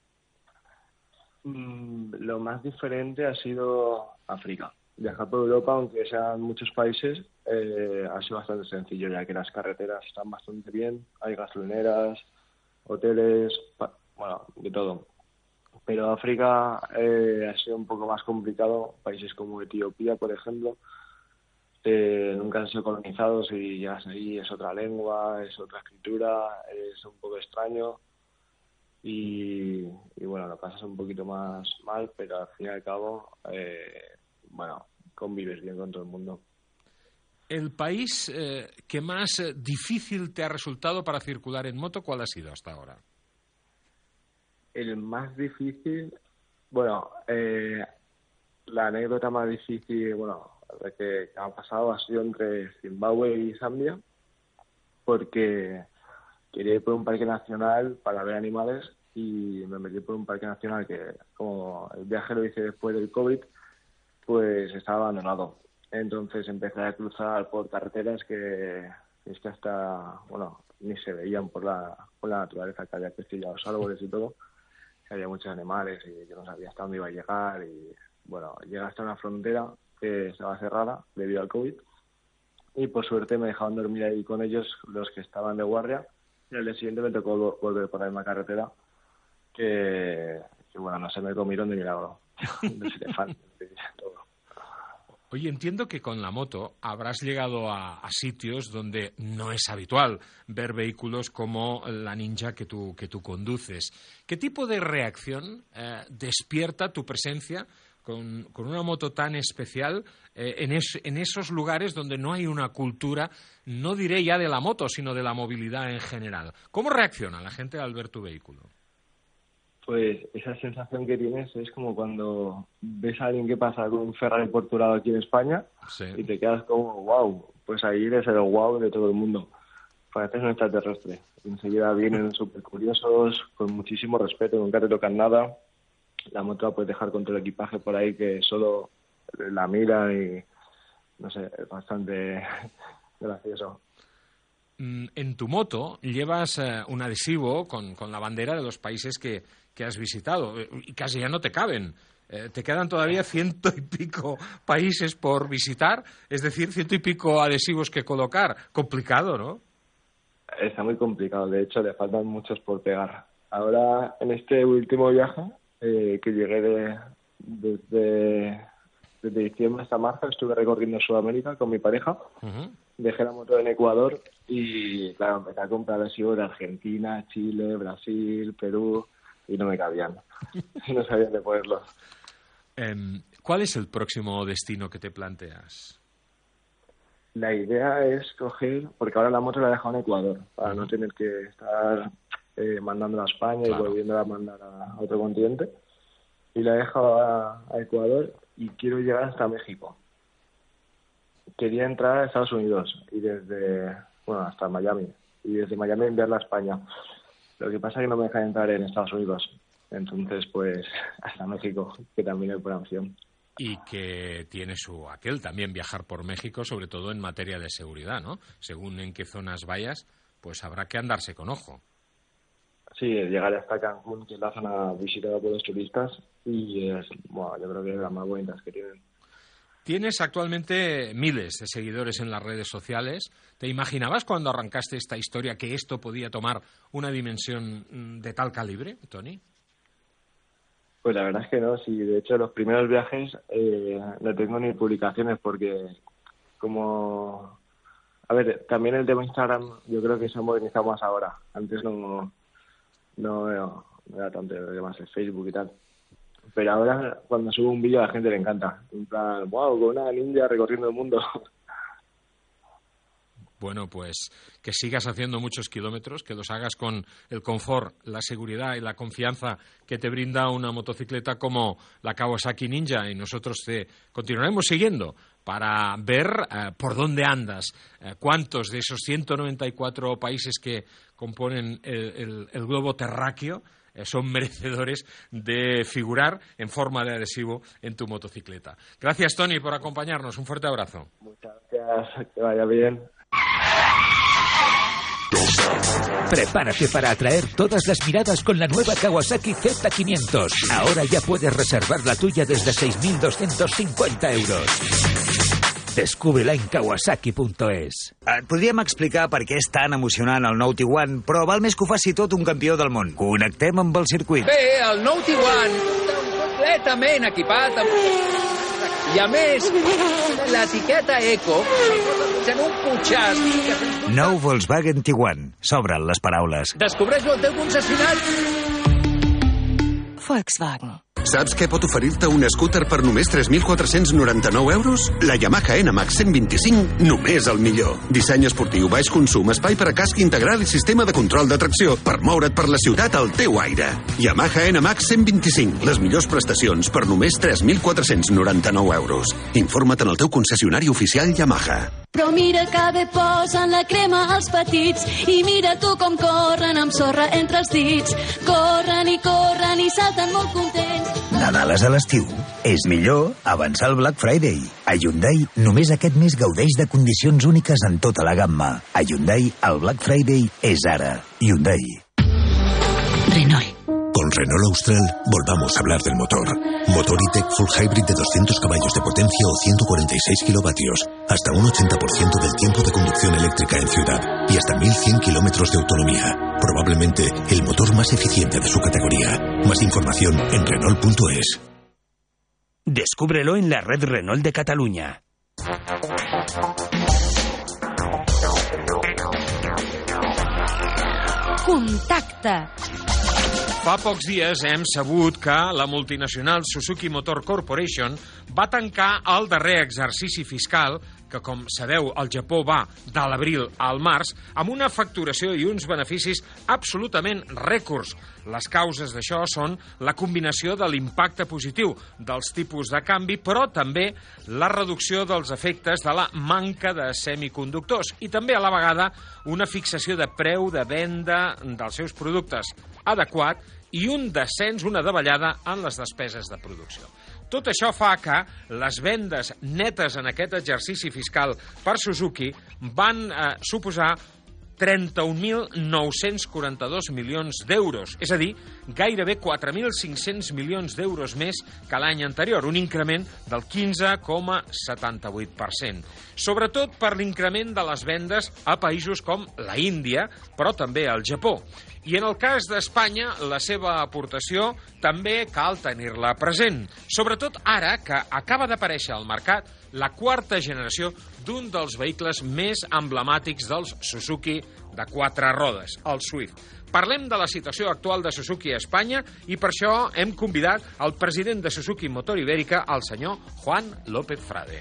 Lo más diferente ha sido África. Viajar por Europa, aunque sean muchos países, ha sido bastante sencillo, ya que las carreteras están bastante bien, hay gasolineras, hoteles, bueno, de todo. Pero África ha sido un poco más complicado. Países como Etiopía, por ejemplo, nunca han sido colonizados y llegas ahí, es otra lengua, es otra escritura, es un poco extraño y bueno, lo pasas un poquito más mal, pero al fin y al cabo, bueno, convives bien con todo el mundo. ¿El país que más difícil te ha resultado para circular en moto, cuál ha sido hasta ahora? El más difícil, bueno, la anécdota más difícil, bueno, que ha pasado ha sido entre Zimbabue y Zambia, porque quería ir por un parque nacional para ver animales y me metí por un parque nacional que, como el viaje lo hice después del COVID, pues estaba abandonado. Entonces empecé a cruzar por carreteras que es que hasta, bueno, ni se veían por la naturaleza, que había crecido los árboles y todo, que había muchos animales y yo no sabía hasta dónde iba a llegar y, bueno, llegué hasta una frontera que estaba cerrada debido al COVID y por suerte me dejaban dormir ahí con ellos, los que estaban de guardia, y al día siguiente me tocó volver por la misma carretera que bueno, no se me comieron de milagro. No sé, todo. Oye, entiendo que con la moto habrás llegado a sitios donde no es habitual ver vehículos como la Ninja que tú conduces. ¿Qué tipo de reacción despierta tu presencia con una moto tan especial en esos lugares donde no hay una cultura, no diré ya de la moto, sino de la movilidad en general? ¿Cómo reacciona la gente al ver tu vehículo? Pues esa sensación que tienes es como cuando ves a alguien que pasa con un Ferrari por tu lado aquí en España, sí, y te quedas como, wow, pues ahí eres el wow de todo el mundo. Pareces un extraterrestre. Enseguida vienen súper curiosos, con muchísimo respeto, nunca te tocan nada. La moto la puedes dejar con todo el equipaje por ahí que solo la mira y, no sé, es bastante gracioso. En tu moto llevas un adhesivo con la bandera de los países que has visitado y casi ya no te caben. te quedan todavía 100 y pico países por visitar, es decir, 100 y pico adhesivos que colocar. Complicado, ¿no? Está muy complicado, de hecho le faltan muchos por pegar. Ahora, en este último viaje, que llegué desde diciembre hasta marzo, estuve recorriendo Sudamérica con mi pareja. Dejé la moto en Ecuador y, claro, empecé a comprar adhesivos de Argentina, Chile, Brasil, Perú, y no me cabían. No sabía dónde ponerlos. ¿Cuál es el próximo destino que te planteas? La idea es coger, porque ahora la moto la he dejado en Ecuador, para no tener que estar mandándola a España y volviéndola a mandar a otro continente. Y la he dejado a Ecuador y quiero llegar hasta México. Quería entrar a Estados Unidos y hasta Miami. Y desde Miami enviarla a España. Lo que pasa es que no me dejan entrar en Estados Unidos. Entonces, pues, hasta México, que también es buena opción. Y que tiene su aquel también viajar por México, sobre todo en materia de seguridad, ¿no? Según en qué zonas vayas, pues habrá que andarse con ojo. Sí, llegar hasta Cancún, que es la zona visitada por los turistas, y yo creo que es de las más bonitas que tienen. Tienes actualmente miles de seguidores en las redes sociales. ¿Te imaginabas cuando arrancaste esta historia que esto podía tomar una dimensión de tal calibre, Tony? Pues la verdad es que no. Sí, de hecho, los primeros viajes no tengo ni publicaciones porque como... A ver, también el tema Instagram yo creo que se ha modernizado más ahora. Antes no era tanto más el Facebook y tal. Pero ahora, cuando subo un vídeo, a la gente le encanta. En plan, wow, con una ninja recorriendo el mundo. Bueno, pues que sigas haciendo muchos kilómetros, que los hagas con el confort, la seguridad y la confianza que te brinda una motocicleta como la Kawasaki Ninja. Y nosotros te continuaremos siguiendo para ver por dónde andas, cuántos de esos 194 países que componen el globo terráqueo son merecedores de figurar en forma de adhesivo en tu motocicleta. Gracias, Tony, por acompañarnos. Un fuerte abrazo. Muchas gracias. Que vaya bien. Prepárate para atraer todas las miradas con la nueva Kawasaki Z500. Ahora ya puedes reservar la tuya desde 6.250 euros. Descúbrela en kawasaki.es. Podríem explicar per què és tan emocionant el nou Tiguan, però val més que ho faci tot un campió del món. Connectem amb el circuit. Bé, el nou Tiguan completament equipat amb... I a més, l'etiqueta Eco en un cotxàs. Nou Volkswagen Tiguan. S'obren les paraules. Descobreix-lo al teu concessionari. Volkswagen. Saps què pot oferir-te un scooter per només 3.499 euros? La Yamaha NMAX 125, només el millor. Disseny esportiu, baix consum, espai per a casc integral i sistema de control de tracció per moure't per la ciutat al teu aire. Yamaha NMAX 125, les millors prestacions per només 3.499 euros. Informa't en el teu concessionari oficial Yamaha. Però mira que bé posen la crema als petits i mira tu com corren amb sorra entre els dits. Corren i salten molt contents. Nadal és a l'estiu. És millor avançar el Black Friday. A Hyundai, només aquest mes gaudeix de condicions úniques en tota la gamma. A Hyundai, el Black Friday és ara. Hyundai. Renault. Con Renault Austral, volvamos a hablar del motor. Motor E-Tech Full Hybrid de 200 caballos de potencia o 146 kilovatios. Hasta un 80% del tiempo de conducción eléctrica en ciudad. Y hasta 1.100 kilómetros de autonomía. Probablemente el motor más eficiente de su categoría. Más información en Renault.es. Descúbrelo en la red Renault de Cataluña. Contacta. Fa pocs dies hem sabut que la multinacional Suzuki Motor Corporation va tancar el darrer exercici fiscal que, com sabeu, al Japó va de l'abril al març, amb una facturació i uns beneficis absolutament rècords. Les causes d'això són la combinació de l'impacte positiu dels tipus de canvi, però també la reducció dels efectes de la manca de semiconductors i també, a la vegada, una fixació de preu de venda dels seus productes adequat i un descens, una davallada en les despeses de producció. Tot això fa que les vendes netes en aquest exercici fiscal per Suzuki van suposar 31.942 milions d'euros, és a dir, gairebé 4.500 milions d'euros més que l'any anterior, un increment del 15,78%. Sobretot per l'increment de les vendes a països com la Índia, però també al Japó. I en el cas d'Espanya, la seva aportació també cal tenir-la present, sobretot ara que acaba d'aparèixer al mercat la quarta generació d'un dels vehicles més emblemàtics dels Suzuki de 4 rodes, el Swift. Parlem de la situació actual de Suzuki a Espanya i per això hem convidat el president de Suzuki Motor Ibérica, el senyor Juan López Frade.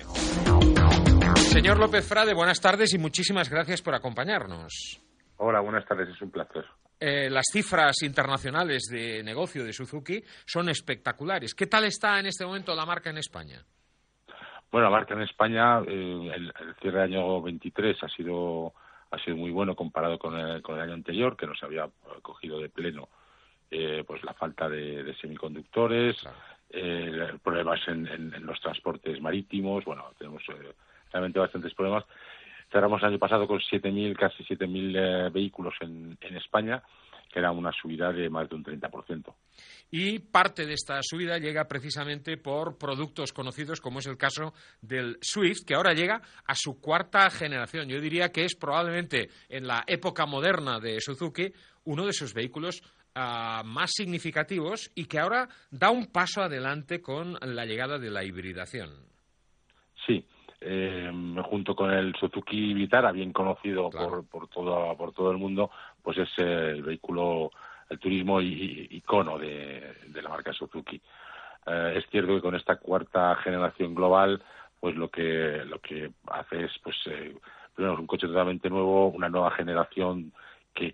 Señor López Frade, buenas tardes y muchísimas gracias por acompañarnos. Hola, buenas tardes, es un placer. Las cifras internacionales de negocio de Suzuki son espectaculares. ¿Qué tal está en este momento la marca en España? Bueno, la marca en España, el cierre del año 23 ha sido muy bueno comparado con el año anterior, que nos había cogido de pleno pues la falta de semiconductores, claro. Problemas en los transportes marítimos. Bueno, tenemos realmente bastantes problemas. Cerramos el año pasado con casi 7.000 vehículos en España, que era una subida de más de un 30%. Y parte de esta subida llega precisamente por productos conocidos, como es el caso del Swift, que ahora llega a su cuarta generación. Yo diría que es probablemente en la época moderna de Suzuki uno de sus vehículos más significativos y que ahora da un paso adelante con la llegada de la hibridación. Sí. Junto con el Suzuki Vitara, bien conocido, claro, por todo el mundo, pues es el vehículo, el turismo icono de la marca Suzuki. Es cierto que con esta cuarta generación global, pues lo que hace es, pues primero, un coche totalmente nuevo, una nueva generación que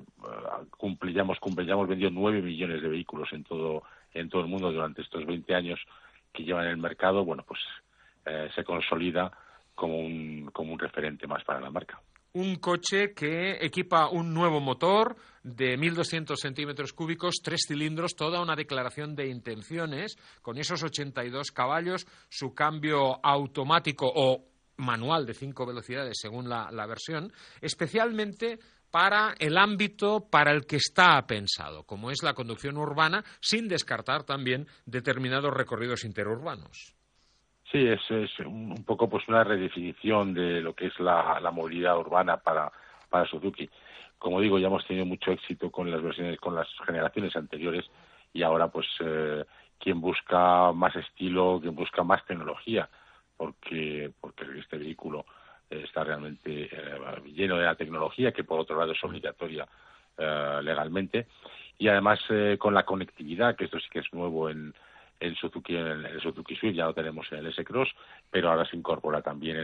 ya hemos vendido 9 millones de vehículos en todo el mundo durante estos 20 años que llevan en el mercado. Bueno, pues se consolida como un referente más para la marca. Un coche que equipa un nuevo motor de 1.200 centímetros cúbicos, 3 cilindros, toda una declaración de intenciones, con esos 82 caballos, su cambio automático o manual de 5 velocidades según la versión, especialmente para el ámbito para el que está pensado, como es la conducción urbana, sin descartar también determinados recorridos interurbanos. Sí, es un poco pues una redefinición de lo que es la movilidad urbana para Suzuki. Como digo, ya hemos tenido mucho éxito con las generaciones anteriores y ahora pues quien busca más estilo, quien busca más tecnología, porque este vehículo está realmente lleno de la tecnología, que por otro lado es obligatoria legalmente, y además con la conectividad, que esto sí que es nuevo en Suzuki, en el Suzuki Swift, ya lo tenemos en el S-Cross, pero ahora se incorpora también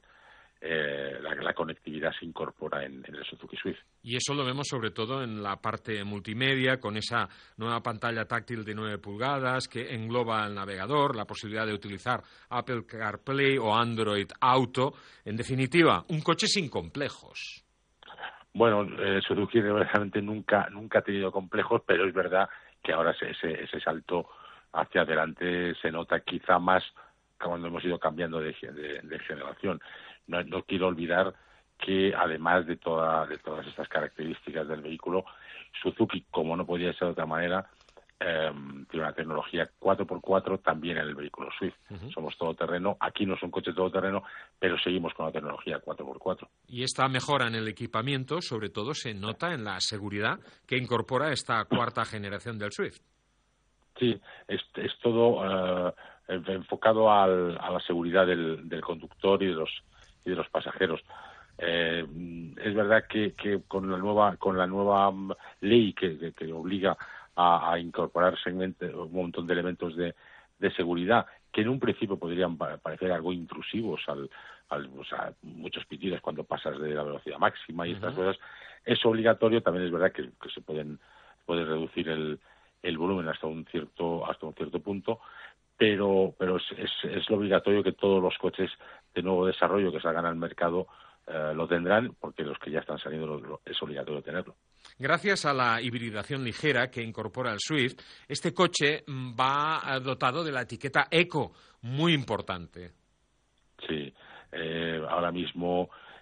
la conectividad se incorpora en el Suzuki Swift. Y eso lo vemos sobre todo en la parte multimedia, con esa nueva pantalla táctil de 9 pulgadas que engloba el navegador, la posibilidad de utilizar Apple CarPlay o Android Auto. En definitiva, un coche sin complejos. Bueno, Suzuki realmente nunca ha tenido complejos, pero es verdad que ahora ese salto hacia adelante se nota quizá más cuando hemos ido cambiando de generación. No quiero olvidar que además de todas estas características del vehículo, Suzuki, como no podía ser de otra manera, tiene una tecnología 4x4 también en el vehículo Swift. Uh-huh. Somos todoterreno. Aquí no son coches todoterreno, pero seguimos con la tecnología 4x4. Y esta mejora en el equipamiento, sobre todo, se nota en la seguridad que incorpora esta cuarta generación del Swift. Sí, es todo enfocado a la seguridad del conductor y de los pasajeros. Es verdad que con la nueva ley que obliga a incorporar un montón de elementos de seguridad que en un principio podrían parecer algo intrusivos a muchos pitidos cuando pasas de la velocidad máxima y estas cosas, es obligatorio. También es verdad que se puede reducir el volumen hasta un cierto punto, pero es lo obligatorio que todos los coches de nuevo desarrollo que salgan al mercado lo tendrán, porque los que ya están saliendo es obligatorio tenerlo. Gracias a la hibridación ligera que incorpora el Swift, este coche va dotado de la etiqueta Eco, muy importante. Sí, ahora mismo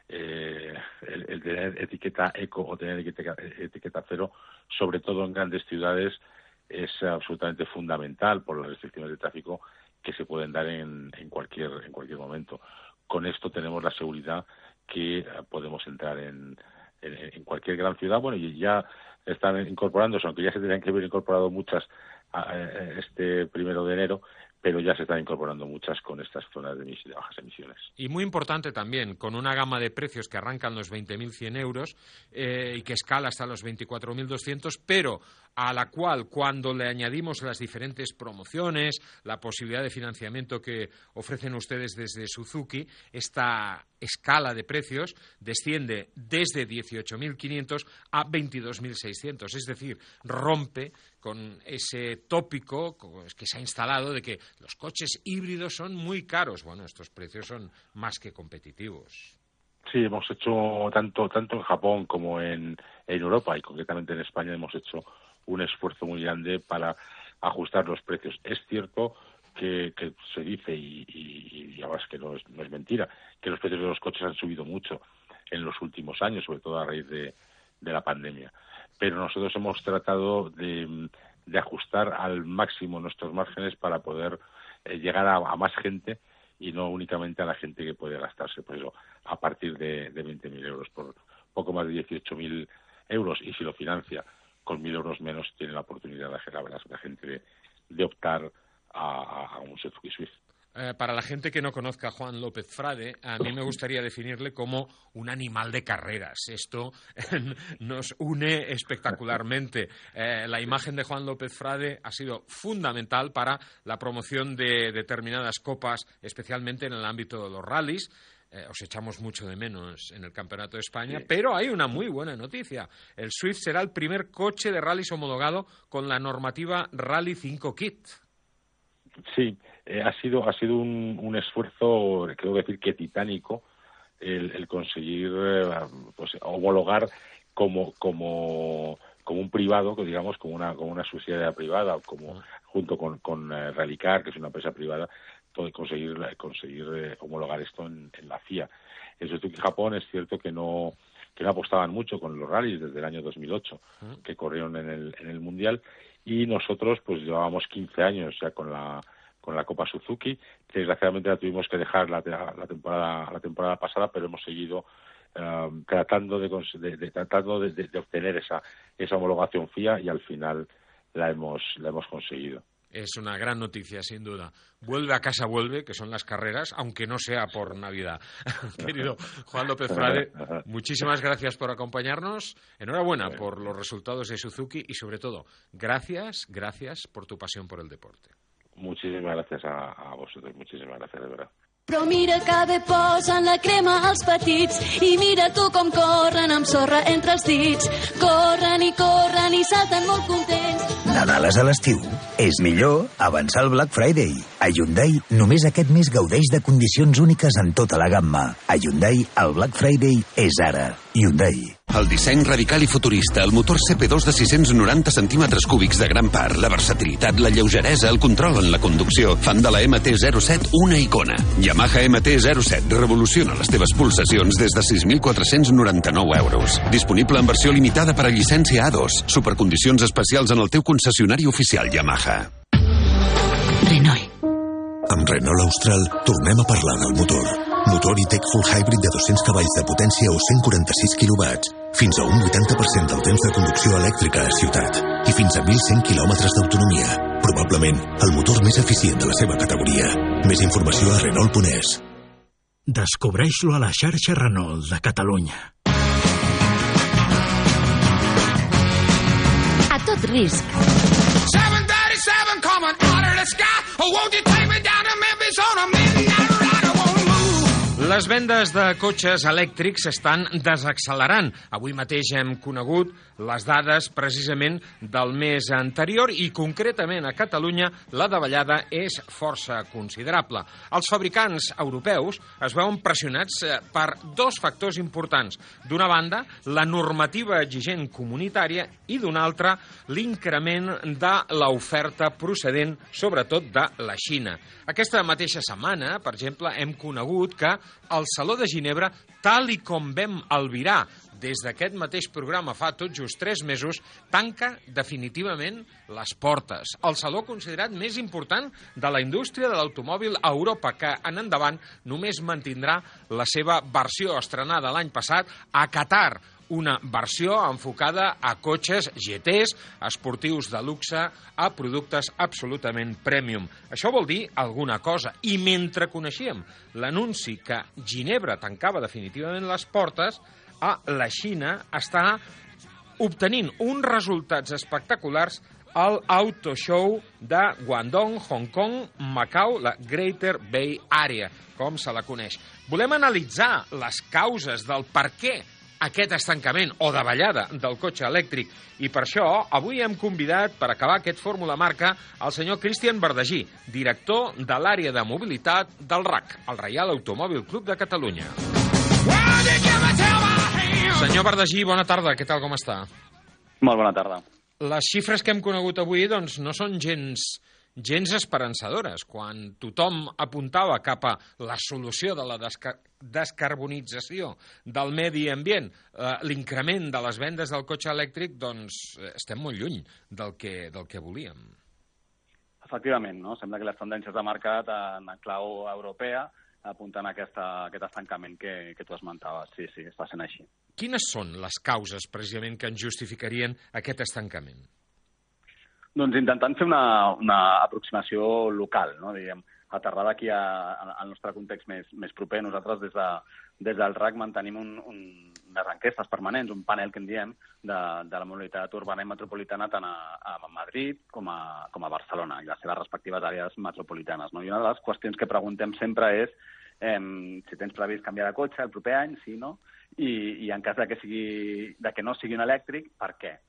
el tener etiqueta eco o tener etiqueta cero, sobre todo en grandes ciudades, es absolutamente fundamental por las restricciones de tráfico que se pueden dar en cualquier momento. Con esto tenemos la seguridad que podemos entrar en cualquier gran ciudad. Bueno, y ya están incorporándose, aunque ya se tenían que haber incorporado muchas este 1 de enero, pero ya se están incorporando muchas con estas zonas de bajas emisiones. Y muy importante también, con una gama de precios que arrancan los 20.100 euros y que escala hasta los 24.200, pero a la cual, cuando le añadimos las diferentes promociones, la posibilidad de financiamiento que ofrecen ustedes desde Suzuki, esta escala de precios desciende desde 18.500 a 22.600. Es decir, rompe con ese tópico que se ha instalado de que los coches híbridos son muy caros. Bueno, estos precios son más que competitivos. Sí, hemos hecho tanto en Japón como en Europa y concretamente en España hemos hecho un esfuerzo muy grande para ajustar los precios. Es cierto que se dice, y ahora es que no es mentira, que los precios de los coches han subido mucho en los últimos años, sobre todo a raíz de la pandemia. Pero nosotros hemos tratado de ajustar al máximo nuestros márgenes para poder llegar a más gente y no únicamente a la gente que puede gastarse, pues eso, a partir de 20.000 euros, por poco más de 18.000 euros, y si lo financia con 1.000 euros menos, tiene la oportunidad la gente de optar a un Suzuki Swift. Para la gente que no conozca a Juan López Frade, a mí me gustaría definirle como un animal de carreras. Esto nos une espectacularmente. La imagen de Juan López Frade ha sido fundamental para la promoción de determinadas copas, especialmente en el ámbito de los rallies. Os echamos mucho de menos en el Campeonato de España, pero hay una muy buena noticia. El Swift será el primer coche de rallies homologado con la normativa Rally 5 Kit. Sí, ha sido un esfuerzo, creo decir que titánico, el conseguir pues homologar como un privado, digamos, como una sociedad privada, como junto con Rallycar, que es una empresa privada, conseguir homologar esto en la FIA. En Suzuki Japón es cierto que no apostaban mucho con los rallies desde el año 2008, que corrieron en el Mundial, y nosotros pues llevábamos 15 años ya con la Copa Suzuki, que desgraciadamente la tuvimos que dejar la temporada pasada, pero hemos seguido tratando de obtener esa homologación FIA y al final la hemos conseguido. Es una gran noticia, sin duda. Vuelve a casa, que son las carreras, aunque no sea por Navidad. Querido Juan López Frade, muchísimas gracias por acompañarnos. Enhorabuena por los resultados de Suzuki y, sobre todo, gracias por tu pasión por el deporte. Muchísimas gracias a vosotros, muchísimas gracias, de verdad. Però mira que bé posen la crema als petits i mira tu com corren amb sorra entre els dits. Corren i salten molt contents. Nadal és a l'estiu. És millor avançar el Black Friday. A Hyundai, només aquest mes gaudeix de condicions úniques en tota la gamma. A Hyundai, el Black Friday és ara. Hyundai. El disseny radical i futurista, el motor CP2 de 690 centímetres cúbics de gran part, la versatilitat, la lleugeresa, el control en la conducció, fan de la MT-07 una icona. Yamaha MT-07 revoluciona les teves pulsacions des de 6.499 euros. Disponible en versió limitada per a llicència A2. Supercondicions especials en el teu concessionari oficial Yamaha. Renault. Amb Renault Austral tornem a parlar del motor. Motor i-Tech Full Hybrid de 200 cavalls de potència o 146 kW. Fins a un 80% del temps de conducció elèctrica a ciutat. I fins a 1.100 quilòmetres d'autonomia. Probablement el motor més eficient de la seva categoria. Més informació a Renault.es. Descobreix-lo a la xarxa Renault de Catalunya. A tot risc. 737 coming out of the sky. Oh, won't you take me down to Memphis on a midnight ride? I won't move. Les vendes de cotxes elèctrics s'estan desaccelerant. Avui mateix hem conegut les dades precisament del mes anterior i concretament a Catalunya la davallada és força considerable. Els fabricants europeus es veuen pressionats per dos factors importants. D'una banda, la normativa exigent comunitària i d'una altra, l'increment de l'oferta procedent sobretot de la Xina. Aquesta mateixa setmana, per exemple, hem conegut que el Saló de Ginebra, tal i com vam albirar des d'aquest mateix programa fa tot just 3 mesos, tanca definitivament les portes. El saló considerat més important de la indústria de l'automòbil a Europa, que en endavant només mantindrà la seva versió estrenada l'any passat a Qatar, una versió enfocada a cotxes GTs, esportius de luxe, a productes absolutament premium. Això vol dir alguna cosa. I mentre coneixíem l'anunci que Ginebra tancava definitivament les portes, la Xina està obtenint uns resultats espectaculars al Auto Show de Guangdong, Hong Kong, Macau, la Greater Bay Area, com se la coneix. Volem analitzar les causes del per què aquest estancament o davallada del cotxe elèctric. I per això avui hem convidat, per acabar aquest Fórmula Marca, el senyor Cristian Bardagí, director de l'àrea de mobilitat del RAC, el Reial Automòbil Club de Catalunya. Senyor Bardagí, bona tarda, què tal, com està? Molt bona tarda. Les xifres que hem conegut avui doncs, no són gens esperançadores. Quan tothom apuntava cap a la solució de la descarbonització del medi ambient, l'increment de les vendes del cotxe elèctric, doncs estem molt lluny del que volíem. Efectivament, no? Sembla que les tendències de mercat en clau europea apunten a aquest estancament que tu esmentaves. Sí, està sent així. Quines són les causes, precisament, que en justificarien aquest estancament? Doncs intentant fer una aproximació local, no? Diguem, aterrada aquí al nostre context més proper. Nosaltres des del RAC mantenim unes enquestes permanents, un panel que en diem de la mobilitat urbana i metropolitana tant a Madrid com a Barcelona i les seves respectives àrees metropolitanes, no? I una de les qüestions que preguntem sempre és si tens previst canviar de cotxe el proper any, sí, no? I en cas que no sigui un elèctric, per què?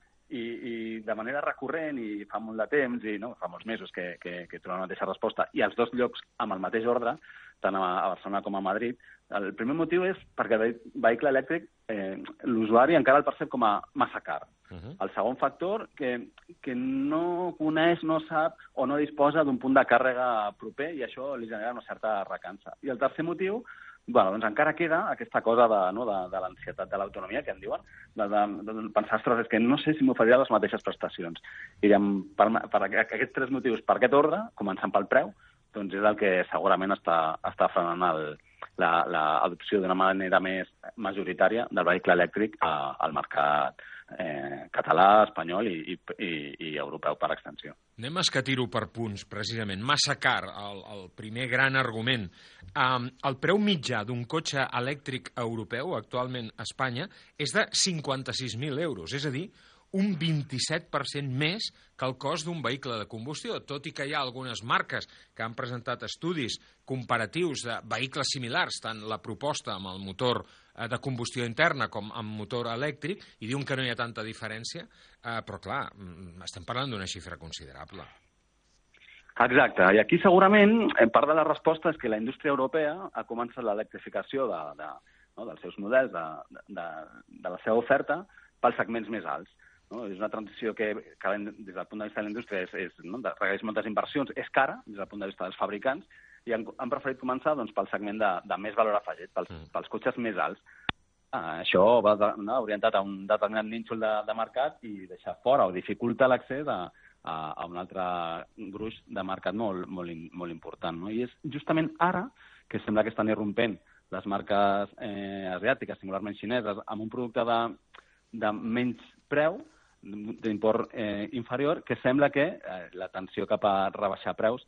I de manera recurrent, i fa molt de temps, i fa molts mesos que trobem la mateixa resposta, i als dos llocs amb el mateix ordre, tant a Barcelona com a Madrid, el primer motiu és perquè el vehicle elèctric l'usuari encara el percep com a massa car. El segon factor, que no coneix, no sap o no disposa d'un punt de càrrega proper, i això li genera una certa recança. I el tercer motiu, doncs encara queda aquesta cosa de l'ansietat de l'autonomia, que en diuen, de pensar, ostres, és que no sé si m'oferirà les mateixes prestacions. I per aquests 3 motius, per aquest ordre, començant pel preu, doncs és el que segurament està frenant l'adopció d'una manera més majoritària del vehicle elèctric al mercat català, espanyol i europeu per extensió. Anem a escatir-ho per punts, precisament. Massa car, el primer gran argument. El preu mitjà d'un cotxe elèctric europeu, actualment a Espanya, és de 56.000 euros, és a dir, un 27% més que el cost d'un vehicle de combustió, tot i que hi ha algunes marques que han presentat estudis comparatius de vehicles similars, tant la proposta amb el motor de combustió interna com amb motor elèctric, i diuen que no hi ha tanta diferència, però clar, estem parlant d'una xifra considerable. Exacte, i aquí segurament part de la resposta és que la indústria europea ha començat l'electrificació dels seus models, de la seva oferta, pels segments més alts. No? És una transició que des del punt de vista de la indústria requereix moltes inversions, és cara des del punt de vista dels fabricants, i han preferit començar pel segment de més valor afegit, pels cotxes més alts. Això va orientat a un determinat nínxol de mercat i deixar fora o dificulta l'accés a un altre gruix de mercat molt important. No? I és justament ara que sembla que estan irrompent les marques asiàtiques, singularment xineses, amb un producte de menys preu, d'import inferior, que sembla que la tensió cap a rebaixar preus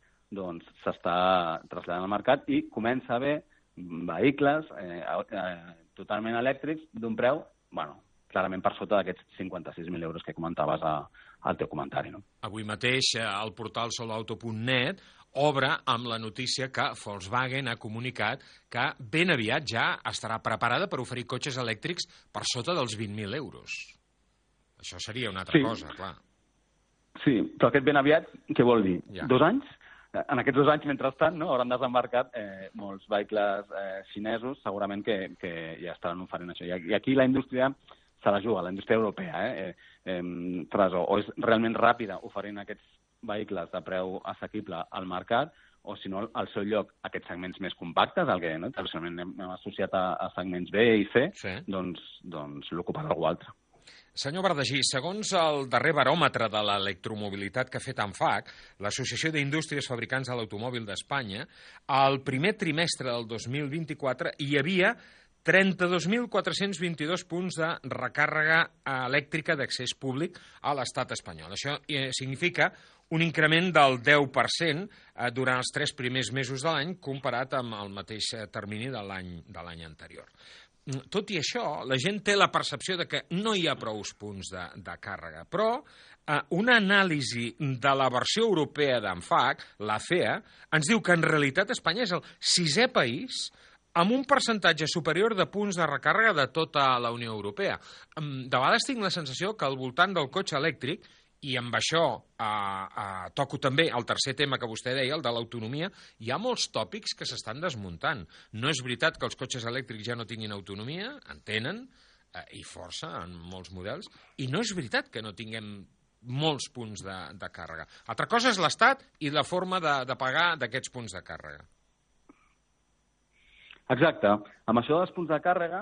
s'està traslladant al mercat i comença a haver vehicles totalment elèctrics d'un preu, clarament per sota d'aquests 56.000 euros que comentaves al teu comentari. Avui mateix el portal solauto.net obre amb la notícia que Volkswagen ha comunicat que ben aviat ja estarà preparada per oferir cotxes elèctrics per sota dels 20.000 euros. Això seria una altra cosa, clar. Sí, però aquest ben aviat, què vol dir? 2 anys? En aquests 2 anys, mentrestant, hauran desembarcat molts vehicles xinesos, segurament que ja estaran oferint això. I aquí la indústria se la juga, la indústria europea. O és realment ràpida oferint aquests vehicles de preu assequible al mercat, o si no, al seu lloc, aquests segments més compactes, el que tradicionalment hem associat a segments B i C, doncs l'ocuparà algú altre. Senyor Bardagí, segons el darrer baròmetre de l'electromobilitat que ha fet ANFAC, l'Associació d'Indústries Fabricants de l'Automòbil d'Espanya, al primer trimestre del 2024 hi havia 32.422 punts de recàrrega elèctrica d'accés públic a l'estat espanyol. Això significa un increment del 10% durant els 3 primers mesos de l'any comparat amb el mateix termini de l'any anterior. Tot i això, la gent té la percepció de que no hi ha prous punts de càrrega, però una anàlisi de la versió europea d'ANFAC, la FEA, ens diu que en realitat Espanya és el 6è país amb un percentatge superior de punts de recàrrega de tota la Unió Europea. De vegades tinc la sensació que al voltant del cotxe elèctric, i amb això toco també el tercer tema que vostè deia, el de l'autonomia, hi ha molts tòpics que s'estan desmuntant. No és veritat que els cotxes elèctrics ja no tinguin autonomia, en tenen, i força en molts models, i no és veritat que no tinguem molts punts de càrrega. Altra cosa és l'estat i la forma de pagar d'aquests punts de càrrega. Exacte. Amb això dels punts de càrrega,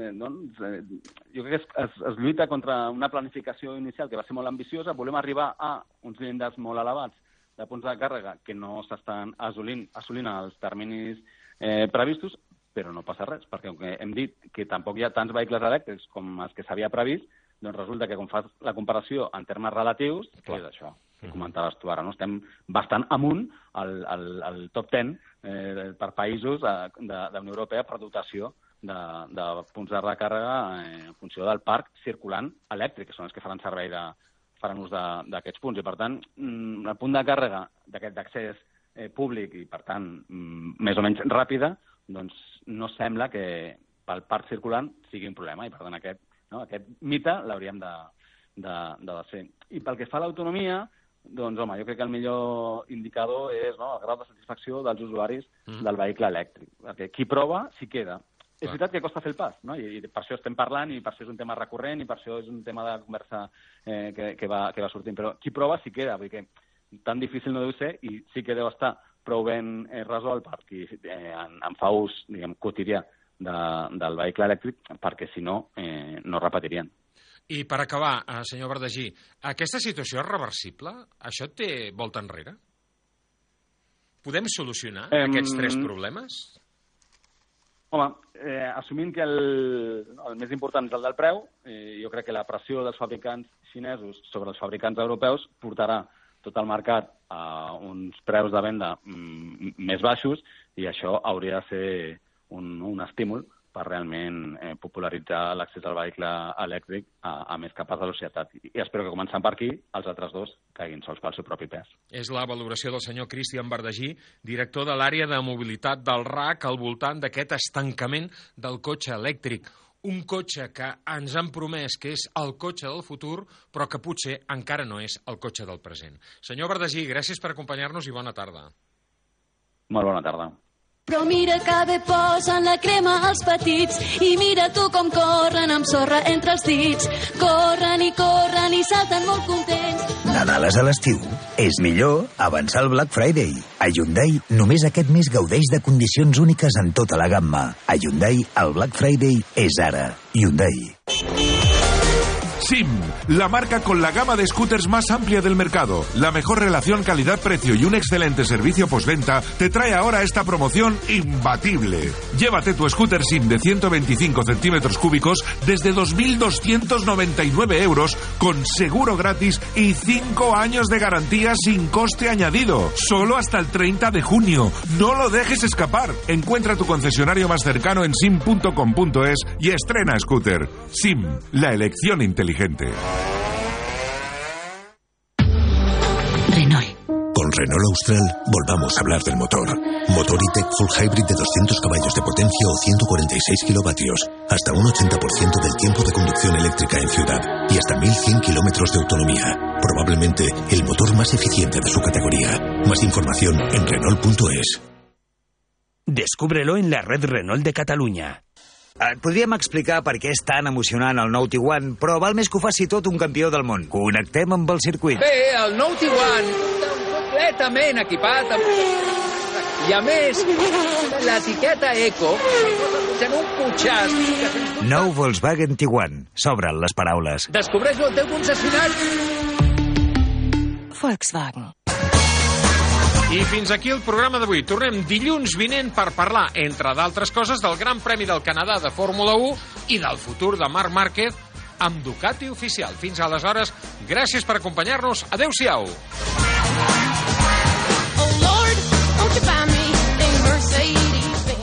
jo crec que es lluita contra una planificació inicial que va ser molt ambiciosa. Volem arribar a uns llindars molt elevats de punts de càrrega que no s'estan assolint als terminis previstos, però no passa res, perquè hem dit que tampoc hi ha tants vehicles elèctrics com els que s'havia previst, doncs resulta que quan fas la comparació en termes relatius, és això que comentaves tu ara, no? Estem bastant amunt al top 10 per països de la Unió Europea per dotació de punts de recàrrega en funció del parc circulant elèctric, que són els que faran servei faran ús d'aquests punts. I, per tant, el punt de càrrega d'aquest d'accés públic i, per tant, més o menys ràpida, doncs no sembla que pel parc circulant sigui un problema. I, per tant, aquest mite l'hauríem de ser. I pel que fa a l'autonomia, doncs, home, jo crec que el millor indicador és el grau de satisfacció dels usuaris del vehicle elèctric. Perquè qui prova, s'hi queda. És veritat que costa fer el pas, no? I per això estem parlant, i per això és un tema recurrent, i per això és un tema de conversa que va sortint. Però qui prova, s'hi queda, perquè tan difícil no deu ser, i sí que deu estar prou ben resolt per qui en fa ús, diguem, quotidià del vehicle elèctric, perquè si no, no repetirien. I per acabar, senyor Bardagí, aquesta situació és reversible? Això té volta enrere? Podem solucionar aquests 3 problemes? Home, assumint que el més important és el del preu, jo crec que la pressió dels fabricants xinesos sobre els fabricants europeus portarà tot el mercat a uns preus de venda més baixos, i això hauria de ser un estímul per realment popularitzar l'accés al vehicle elèctric a més capes de la societat. I espero que, començant per aquí, els altres 2 caiguin sols pel seu propi pes. És la valoració del senyor Cristian Bardagí, director de l'àrea de mobilitat del RAC, al voltant d'aquest estancament del cotxe elèctric. Un cotxe que ens han promès que és el cotxe del futur, però que potser encara no és el cotxe del present. Senyor Bardagí, gràcies per acompanyar-nos i bona tarda. Molt bona tarda. Però mira que bé posen la crema als petits i mira tu com corren amb sorra entre els dits. Corren i salten molt contents. Nadal és a l'estiu. És millor avançar el Black Friday. A Hyundai, només aquest mes gaudeix de condicions úniques en tota la gamma. A Hyundai, el Black Friday és ara. Hyundai. SIM, la marca con la gama de scooters más amplia del mercado, la mejor relación calidad-precio y un excelente servicio postventa, te trae ahora esta promoción imbatible. Llévate tu scooter SIM de 125 centímetros cúbicos desde 2.299 euros con seguro gratis y 5 años de garantía sin coste añadido. Solo hasta el 30 de junio. No lo dejes escapar. Encuentra tu concesionario más cercano en sim.com.es y estrena scooter. SIM, la elección inteligente. Renault. Con Renault Austral volvamos a hablar del motor. Motor E-Tech Full Hybrid de 200 caballos de potencia o 146 kilovatios. Hasta un 80% del tiempo de conducción eléctrica en ciudad. Y hasta 1.100 kilómetros de autonomía. Probablemente el motor más eficiente de su categoría. Más información en Renault.es. Descúbrelo en la red Renault de Catalunya. Et podríem explicar per què és tan emocionant el nou Tiguan, però val més que ho faci tot un campió del món. Connectem amb el circuit. Bé, el nou Tiguan està completament equipat amb I a més, l'etiqueta Eco en un cotxàs. Nou Volkswagen Tiguan. S'obren les paraules. Descobreix-lo al teu concessionari. Volkswagen. I fins aquí el programa d'avui. Tornem dilluns vinent per parlar, entre d'altres coses, del Gran Premi del Canadà de Fórmula 1 i del futur de Marc Márquez amb Ducati oficial. Fins aleshores, gràcies per acompanyar-nos. Adéu-siau.